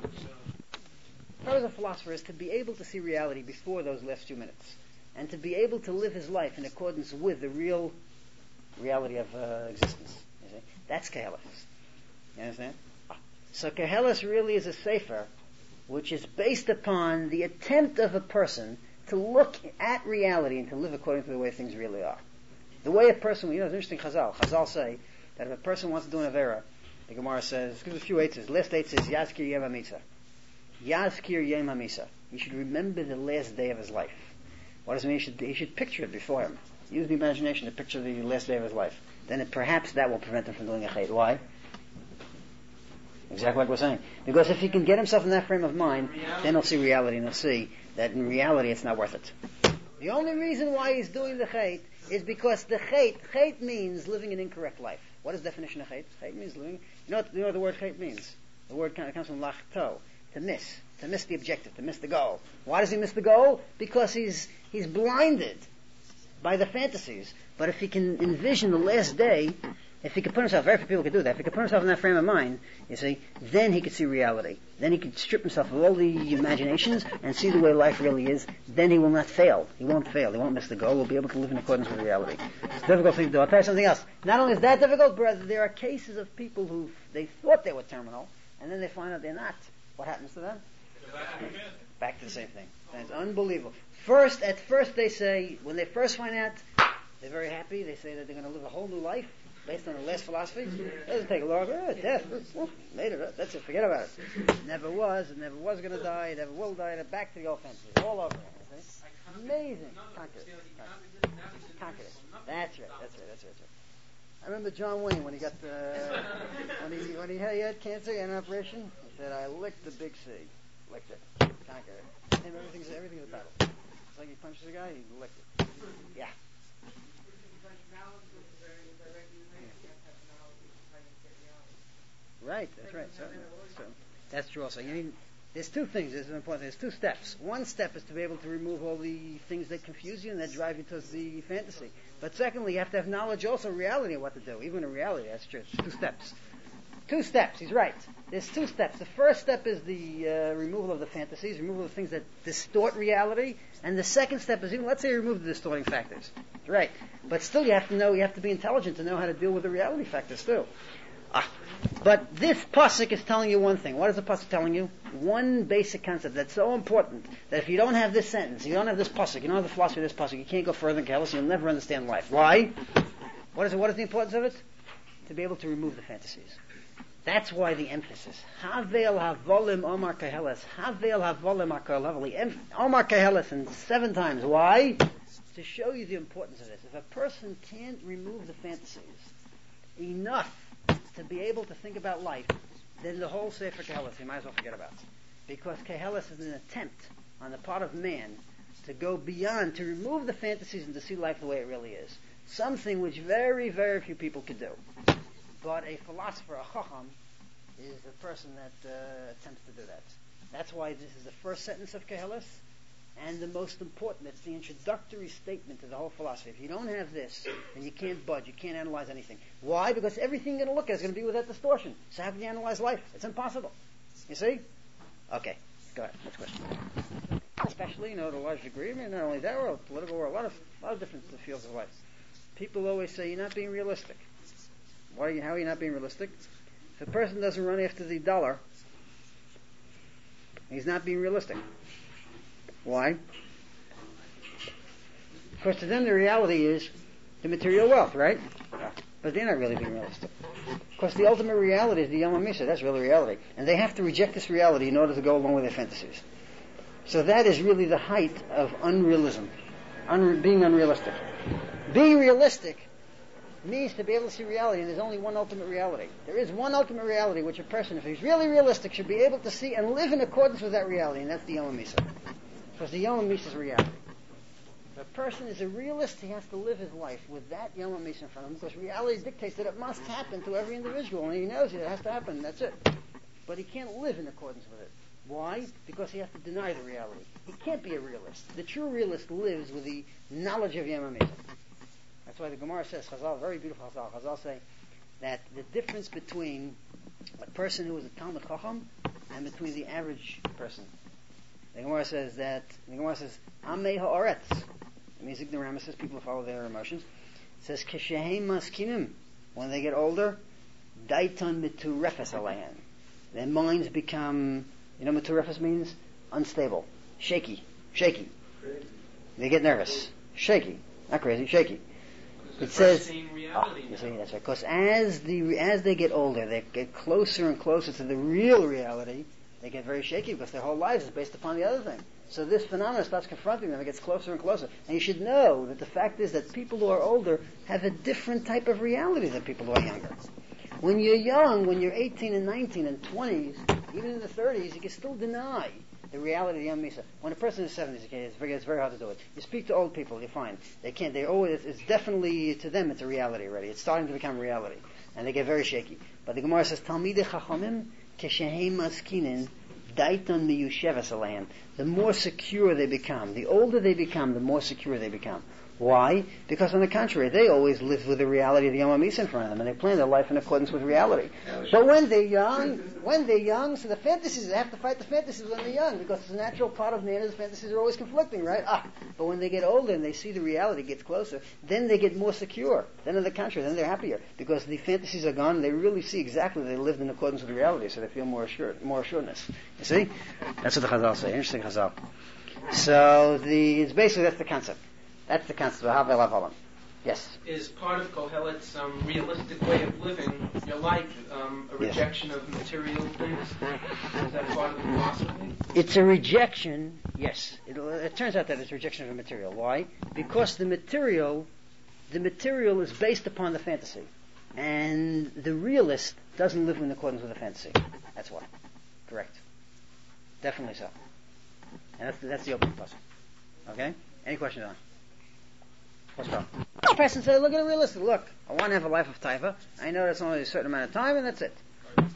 Part of the philosopher is to be able to see reality before those last few minutes, and to be able to live his life in accordance with the real reality of uh, existence. You see? That's Kehelis. You understand? So Kehelis really is a sefer which is based upon the attempt of a person to look at reality and to live according to the way things really are. The way a person, you know, it's interesting, Chazal. Chazal say that if a person wants to do an Avera, the Gemara says, gives a few eights. Last eight says, Yazkir Yem HaMisa. Yazkir Yem HaMisa. He should remember the last day of his life. What does it mean? He should, he should picture it before him. Use the imagination to picture the last day of his life. Then it, perhaps that will prevent him from doing a chait. Why? Exactly like we're saying. Because if he can get himself in that frame of mind, then he'll see reality and he'll see that in reality it's not worth it. The only reason why he's doing the chait is because the chait, chait means living an incorrect life. What is the definition of chait? Chait means living, you know what, you know what the word chait means? The word kind of comes from lachto, to miss, to miss the objective, to miss the goal. Why does he miss the goal? Because he's, he's blinded by the fantasies. But if he can envision the last day, if he could put himself, very few people could do that, if he could put himself in that frame of mind, you see, then he could see reality. Then he could strip himself of all the imaginations and see the way life really is. Then he will not fail. He won't fail. He won't miss the goal. He'll be able to live in accordance with reality. It's a difficult thing to do. I'll tell you something else. Not only is that difficult, brother, there are cases of people who they thought they were terminal, and then they find out they're not. What happens to them? Back to the same thing. It's unbelievable. First, at first they say, when they first find out, they're very happy. They say that they're going to live a whole new life based on the last philosophy. It doesn't take long. Oh, death. Oh, made it up. That's it. Forget about it. Never was. It never was going to die. It never will die. And back to the old fantasies. All over again. Okay? Amazing. Conquer it. Conquer it. That's right. That's right. That's right. That's right. I remember John Wayne when he got the when he when he had, he had cancer and an operation. He said, "I licked the big C, licked it, conquered it." And everything's everything's a battle. It's like he punches a guy, he licked it. Yeah. Right. That's right. So, so that's true. Also, you need There's two things. There's an important. There's two steps. One step is to be able to remove all the things that confuse you and that drive you towards the fantasy. But secondly, you have to have knowledge, also reality of what to do. Even in reality, that's true. It's two steps. Two steps. He's right. There's two steps. The first step is the uh, removal of the fantasies, removal of things that distort reality, and the second step is even, let's say, you remove the distorting factors. Right. But still, you have to know. You have to be intelligent to know how to deal with the reality factors too. Ah. But this pasuk is telling you one thing. What is the pasuk telling you? One basic concept that's so important that if you don't have this sentence, you don't have this pasuk, you don't have the philosophy of this pasuk, you can't go further than Kehelis, you'll never understand life. Why? What is it? What is the importance of it? To be able to remove the fantasies. That's why the emphasis. Havel havolim Omar Kehelis. Havel havolim Kehelis. Omar Kehelis and seven times. Why? To show you the importance of this. If a person can't remove the fantasies enough to be able to think about life, then the whole Sefer Kehelis you might as well forget about. Because Kehelis is an attempt on the part of man to go beyond, to remove the fantasies and to see life the way it really is. Something which very, very few people could do. But a philosopher, a chacham, is a person that uh, attempts to do that. That's why this is the first sentence of Kehelis, and the most important. It's the introductory statement to the whole philosophy. If you don't have this, then you can't budge. You can't analyze anything. Why? Because everything you're going to look at is going to be with that distortion. So how can you analyze life? It's impossible. You see? Okay. Go ahead. Next question. Especially, you know, to a large degree, I mean, not only that world, political world, a lot of, a lot of different fields of life. People always say, you're not being realistic. Why are you, how are you not being realistic? If a person doesn't run after the dollar, he's not being realistic. Why? Because to them the reality is the material wealth, right? But they're not really being realistic. Because the ultimate reality is the Yom HaMisa. That's really reality. And they have to reject this reality in order to go along with their fantasies. So that is really the height of unrealism. Unre- being unrealistic. Being realistic means to be able to see reality, and there's only one ultimate reality. There is one ultimate reality which a person, if he's really realistic, should be able to see and live in accordance with that reality, and that's the Yom HaMisa. Because the Yom HaMisa is reality. If a person is a realist, he has to live his life with that Yom HaMisa in front of him, because reality dictates that it must happen to every individual, and he knows it, it has to happen, that's it. But he can't live in accordance with it. Why? Because he has to deny the reality. He can't be a realist. The true realist lives with the knowledge of Yom HaMisa. That's why the Gemara says, Chazal, very beautiful Chazal, Chazal say that the difference between a person who is a Talmud Chacham and between the average person. The Gemara says that, the Gemara says, Amei ha'aretz. It means ignoramuses, people who follow their emotions. It says, Keshehem maskinim. When they get older, Daiton miturefes alehan. Their minds become, you know what miturefes means? Unstable. Shaky. Shaky. Crazy. They get nervous. Shaky. Not crazy, shaky. It says, oh, you see, that's right. Because as the as they get older, they get closer and closer to the real reality. They get very shaky because their whole lives is based upon the other thing. So this phenomenon starts confronting them. It gets closer and closer. And you should know that the fact is that people who are older have a different type of reality than people who are younger. When you're young, when you're eighteen and nineteen and twenties, even in the thirties, you can still deny the reality of the Yom HaMisa. When a person is seventies, okay, it's very, it's very hard to do it. You speak to old people, you find they can't. They always. It's definitely to them. It's a reality already. It's starting to become a reality, and they get very shaky. But the Gemara says, "Talmidei Chachamim keshehem maskinin daiton miyushevas alein." The more secure they become, the older they become, the more secure they become. Why? Because on the contrary, they always live with the reality of the Yom HaMisa in front of them, and they plan their life in accordance with reality. But when they're young, when they're young, so the fantasies, they have to fight the fantasies when they're young, because it's a natural part of man, the fantasies are always conflicting, right? Ah, but when they get older and they see the reality gets closer, then they get more secure. Then on the contrary, then they're happier, because the fantasies are gone, and they really see exactly they lived in accordance with reality, so they feel more assured, more assuredness. You see? That's what the Chazal say. Interesting Chazal. So the, it's basically, that's the concept. That's the concept of Havel Havolim. Yes? Is part of Kohelet's um, realistic way of living your life um, a rejection yes. of material things? Is that part of the philosophy? It's a rejection, yes. It, it turns out that it's a rejection of the material. Why? Because the material, the material is based upon the fantasy. And the realist doesn't live in accordance with the fantasy. That's why. Correct. Definitely so. And that's, that's the opening puzzle. Okay? Any questions on it? What's wrong? The person said, look at it realistic. Look, I want to have a life of taiva. I know that's only a certain amount of time, and that's it.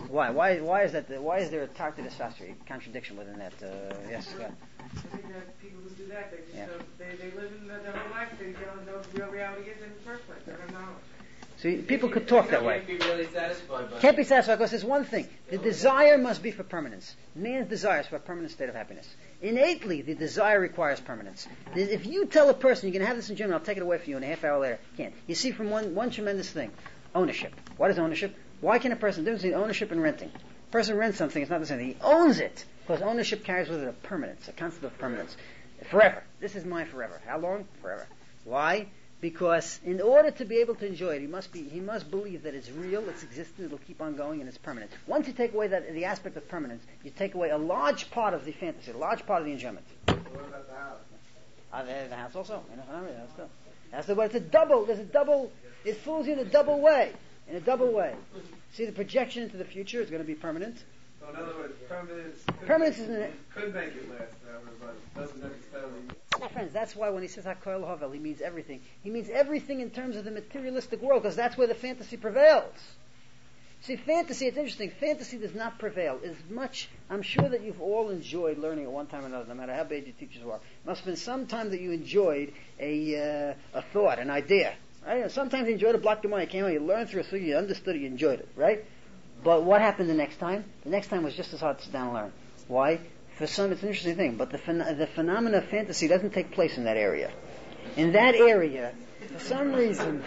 Why? Why? Why is that? The, why is there a targeted contradiction within that? Uh, yes. Scott. I think that people who do that, they just Yeah. don't, they, they live in their, their whole life, they don't know what real reality is in the first place. They don't know. See, people could talk that way. Can't be really satisfied by Can't be satisfied because there's one thing. The desire must be for permanence. Man's desire is for a permanent state of happiness. Innately, the desire requires permanence. If you tell a person, you can have this in German, I'll take it away from you in a half hour later. Can't. You see from one, one tremendous thing. Ownership. What is ownership? Why can a person, the difference between ownership and renting? A person rents something, it's not the same thing. He owns it. Because ownership carries with it a permanence, a concept of permanence. Forever. This is mine forever. How long? Forever. Why? Because in order to be able to enjoy it, he must be he must believe that it's real, it's existent, it'll keep on going, and it's permanent. Once you take away that the aspect of permanence, you take away a large part of the fantasy, a large part of the enjoyment. What about the house? Uh, the, the house also. You know, that's the, that's the way. It's a double. There's a double. It fools you in a double way. In a double way. See, the projection into the future is going to be permanent. So in other words, permanence. Permanence is an, could make it last forever, but doesn't necessarily. My friends, that's why when he says HaKol Havel, he means everything. He means everything in terms of the materialistic world, because that's where the fantasy prevails. See, fantasy, it's interesting. Fantasy does not prevail as much. I'm sure that you've all enjoyed learning at one time or another, no matter how bad your teachers were. It must have been some time that you enjoyed a uh, a thought, an idea. Right? Sometimes you enjoyed a block of money. You came out, you learned through it, so you understood it, you enjoyed it, right? But what happened the next time? The next time was just as hard to sit down and learn. Why? For some, it's an interesting thing, but the phen- the phenomena of fantasy doesn't take place in that area. In that area, for some reason,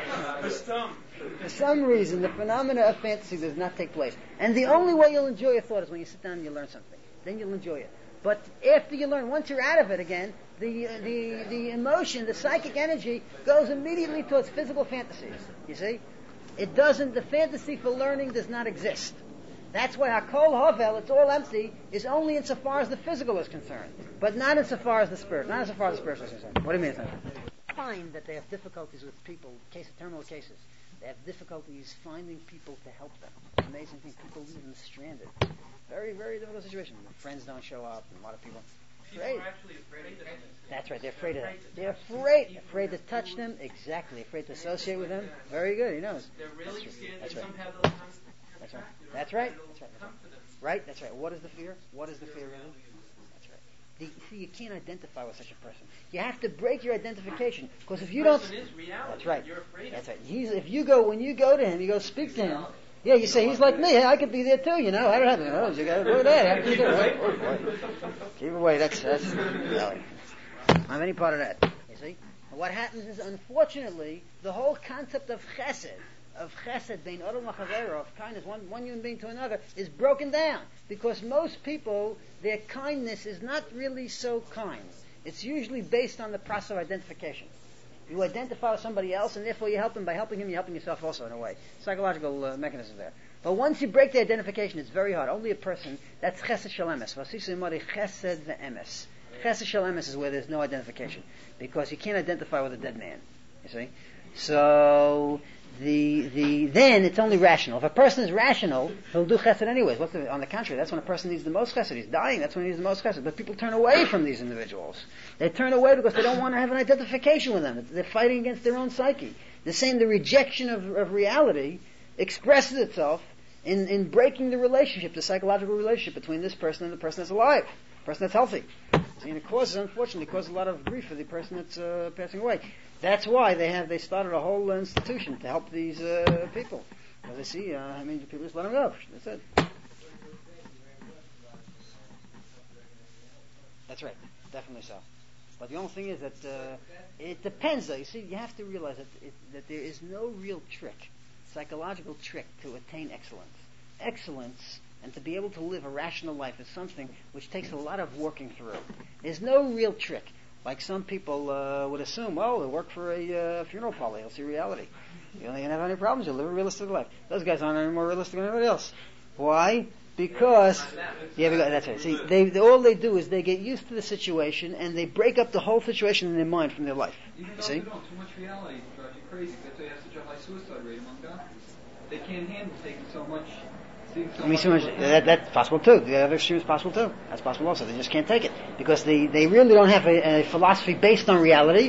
for some reason, the phenomena of fantasy does not take place. And the only way you'll enjoy a thought is when you sit down and you learn something. Then you'll enjoy it. But after you learn, once you're out of it again, the uh, the the emotion, the psychic energy goes immediately towards physical fantasies. You see? It doesn't, the fantasy for learning does not exist. That's why HaKol Havel, it's all empty, is only insofar as the physical is concerned, but not insofar as the spirit, not insofar as the spiritual is concerned. What do you mean? I find that they have difficulties with people, case of terminal cases. They have difficulties finding people to help them. It's an amazing thing. People leave them stranded. Very, very difficult situation. Friends don't show up, and a lot of people. People Afraid. are actually afraid of them. That's right. They're afraid of that. They're afraid, afraid to touch them. Exactly. Afraid to associate with them. Very good. He knows. They're really That's scared That's that right. somehow they'll come. That's right. That's right. That's right. That's right. Right. That's right. What is the fear? What is the fear really? That's right. The, see, you can't identify with such a person. You have to break your identification because if you don't. Person is reality. That's right. You're afraid. That's right. He's, if you go when you go to him, you go speak to him. Yeah, you say he's like me. Hey, I could be there too. You know, I don't have to. Oh, you got to do that. How can you do it? Right? Oh, boy. Keep away. That's that's. No, I don't have any part of that. You see, and what happens is, unfortunately, the whole concept of chesed, of chesed, bein adam lachavero, of kindness, one one human being to another, is broken down because most people, their kindness is not really so kind. It's usually based on the process of identification. You identify with somebody else, and therefore you help him. By helping him, you're helping yourself also in a way. Psychological uh, mechanism there. But once you break the identification, it's very hard. Only a person, that's chesed shel emes. Vasisu imari chesed ve'emes. Chesed shel emes is where there's no identification. Because you can't identify with a dead man. You see? So, the, the, then it's only rational. If a person is rational, he'll do chesed anyways. What's the, on the contrary, that's when a person needs the most chesed. He's dying, that's when he needs the most chesed. But people turn away from these individuals. They turn away because they don't want to have an identification with them. They're fighting against their own psyche. The same, the rejection of, of reality expresses itself in, in breaking the relationship, the psychological relationship between this person and the person that's alive, the person that's healthy. And it causes, unfortunately, it causes a lot of grief for the person that's uh, passing away. That's why they have they started a whole institution to help these uh, people. Because they see, uh, I mean, people just let them go. That's it. That's right, definitely so. But the only thing is that uh, it depends, though. You see, you have to realize that it, that there is no real trick, psychological trick, to attain excellence. Excellence and to be able to live a rational life is something which takes a lot of working through. There's no real trick. Like some people uh, would assume, well, they work for a uh, funeral parlor, they'll see reality. You don't have any problems, you'll live a realistic life. Those guys aren't any more realistic than anybody else. Why? Because, yeah, because that's right. See, they, they, all they do is they get used to the situation and they break up the whole situation in their mind from their life. Even You those see? who don't, too much reality drives you crazy. That's why you have such a high suicide rate among doctors. They can't handle taking so much. seeing So I mean, so much, that, that's possible too. The other extreme is possible too. That's possible also. They just can't take it because they, they really don't have a, a philosophy based on reality.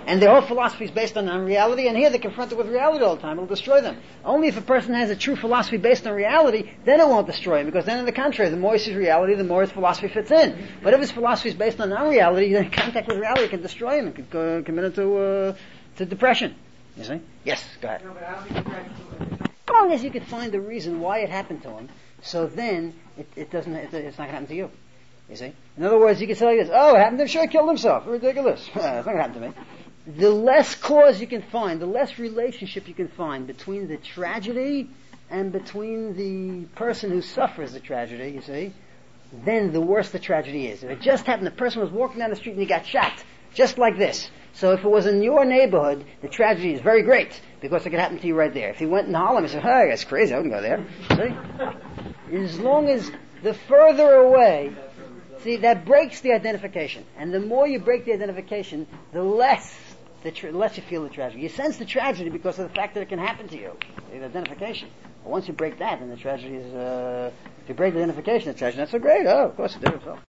And their whole philosophy is based on unreality, and here they're confronted with reality all the time. It'll destroy them. Only if a person has a true philosophy based on reality, then it won't destroy him, because then on the contrary, the more he sees reality, the more his philosophy fits in. But if his philosophy is based on unreality, then contact with reality can destroy him and can uh, commit him to, uh, to depression. You see? Yes, go ahead. No, but how do you practice it? As long as you can find the reason why it happened to him, so then it, it doesn't, it, it's not going to happen to you. You see? In other words, you can say like this, oh, it happened to him, sure, he killed himself. Ridiculous. It's not going to happen to me. The less cause you can find, the less relationship you can find between the tragedy and between the person who suffers the tragedy, you see, then the worse the tragedy is. If it just happened, the person was walking down the street and he got shot, just like this. So if it was in your neighborhood, the tragedy is very great, because it could happen to you right there. If he went in Harlem and said, hey, that's crazy, I wouldn't go there. See? As long as the further away, see, that breaks the identification. And the more you break the identification, the less the tra- less you feel the tragedy. You sense the tragedy because of the fact that it can happen to you. The identification. But once you break that, then the tragedy is, uh, if you break the identification, the tragedy, that's so great. Oh, of course it did. So.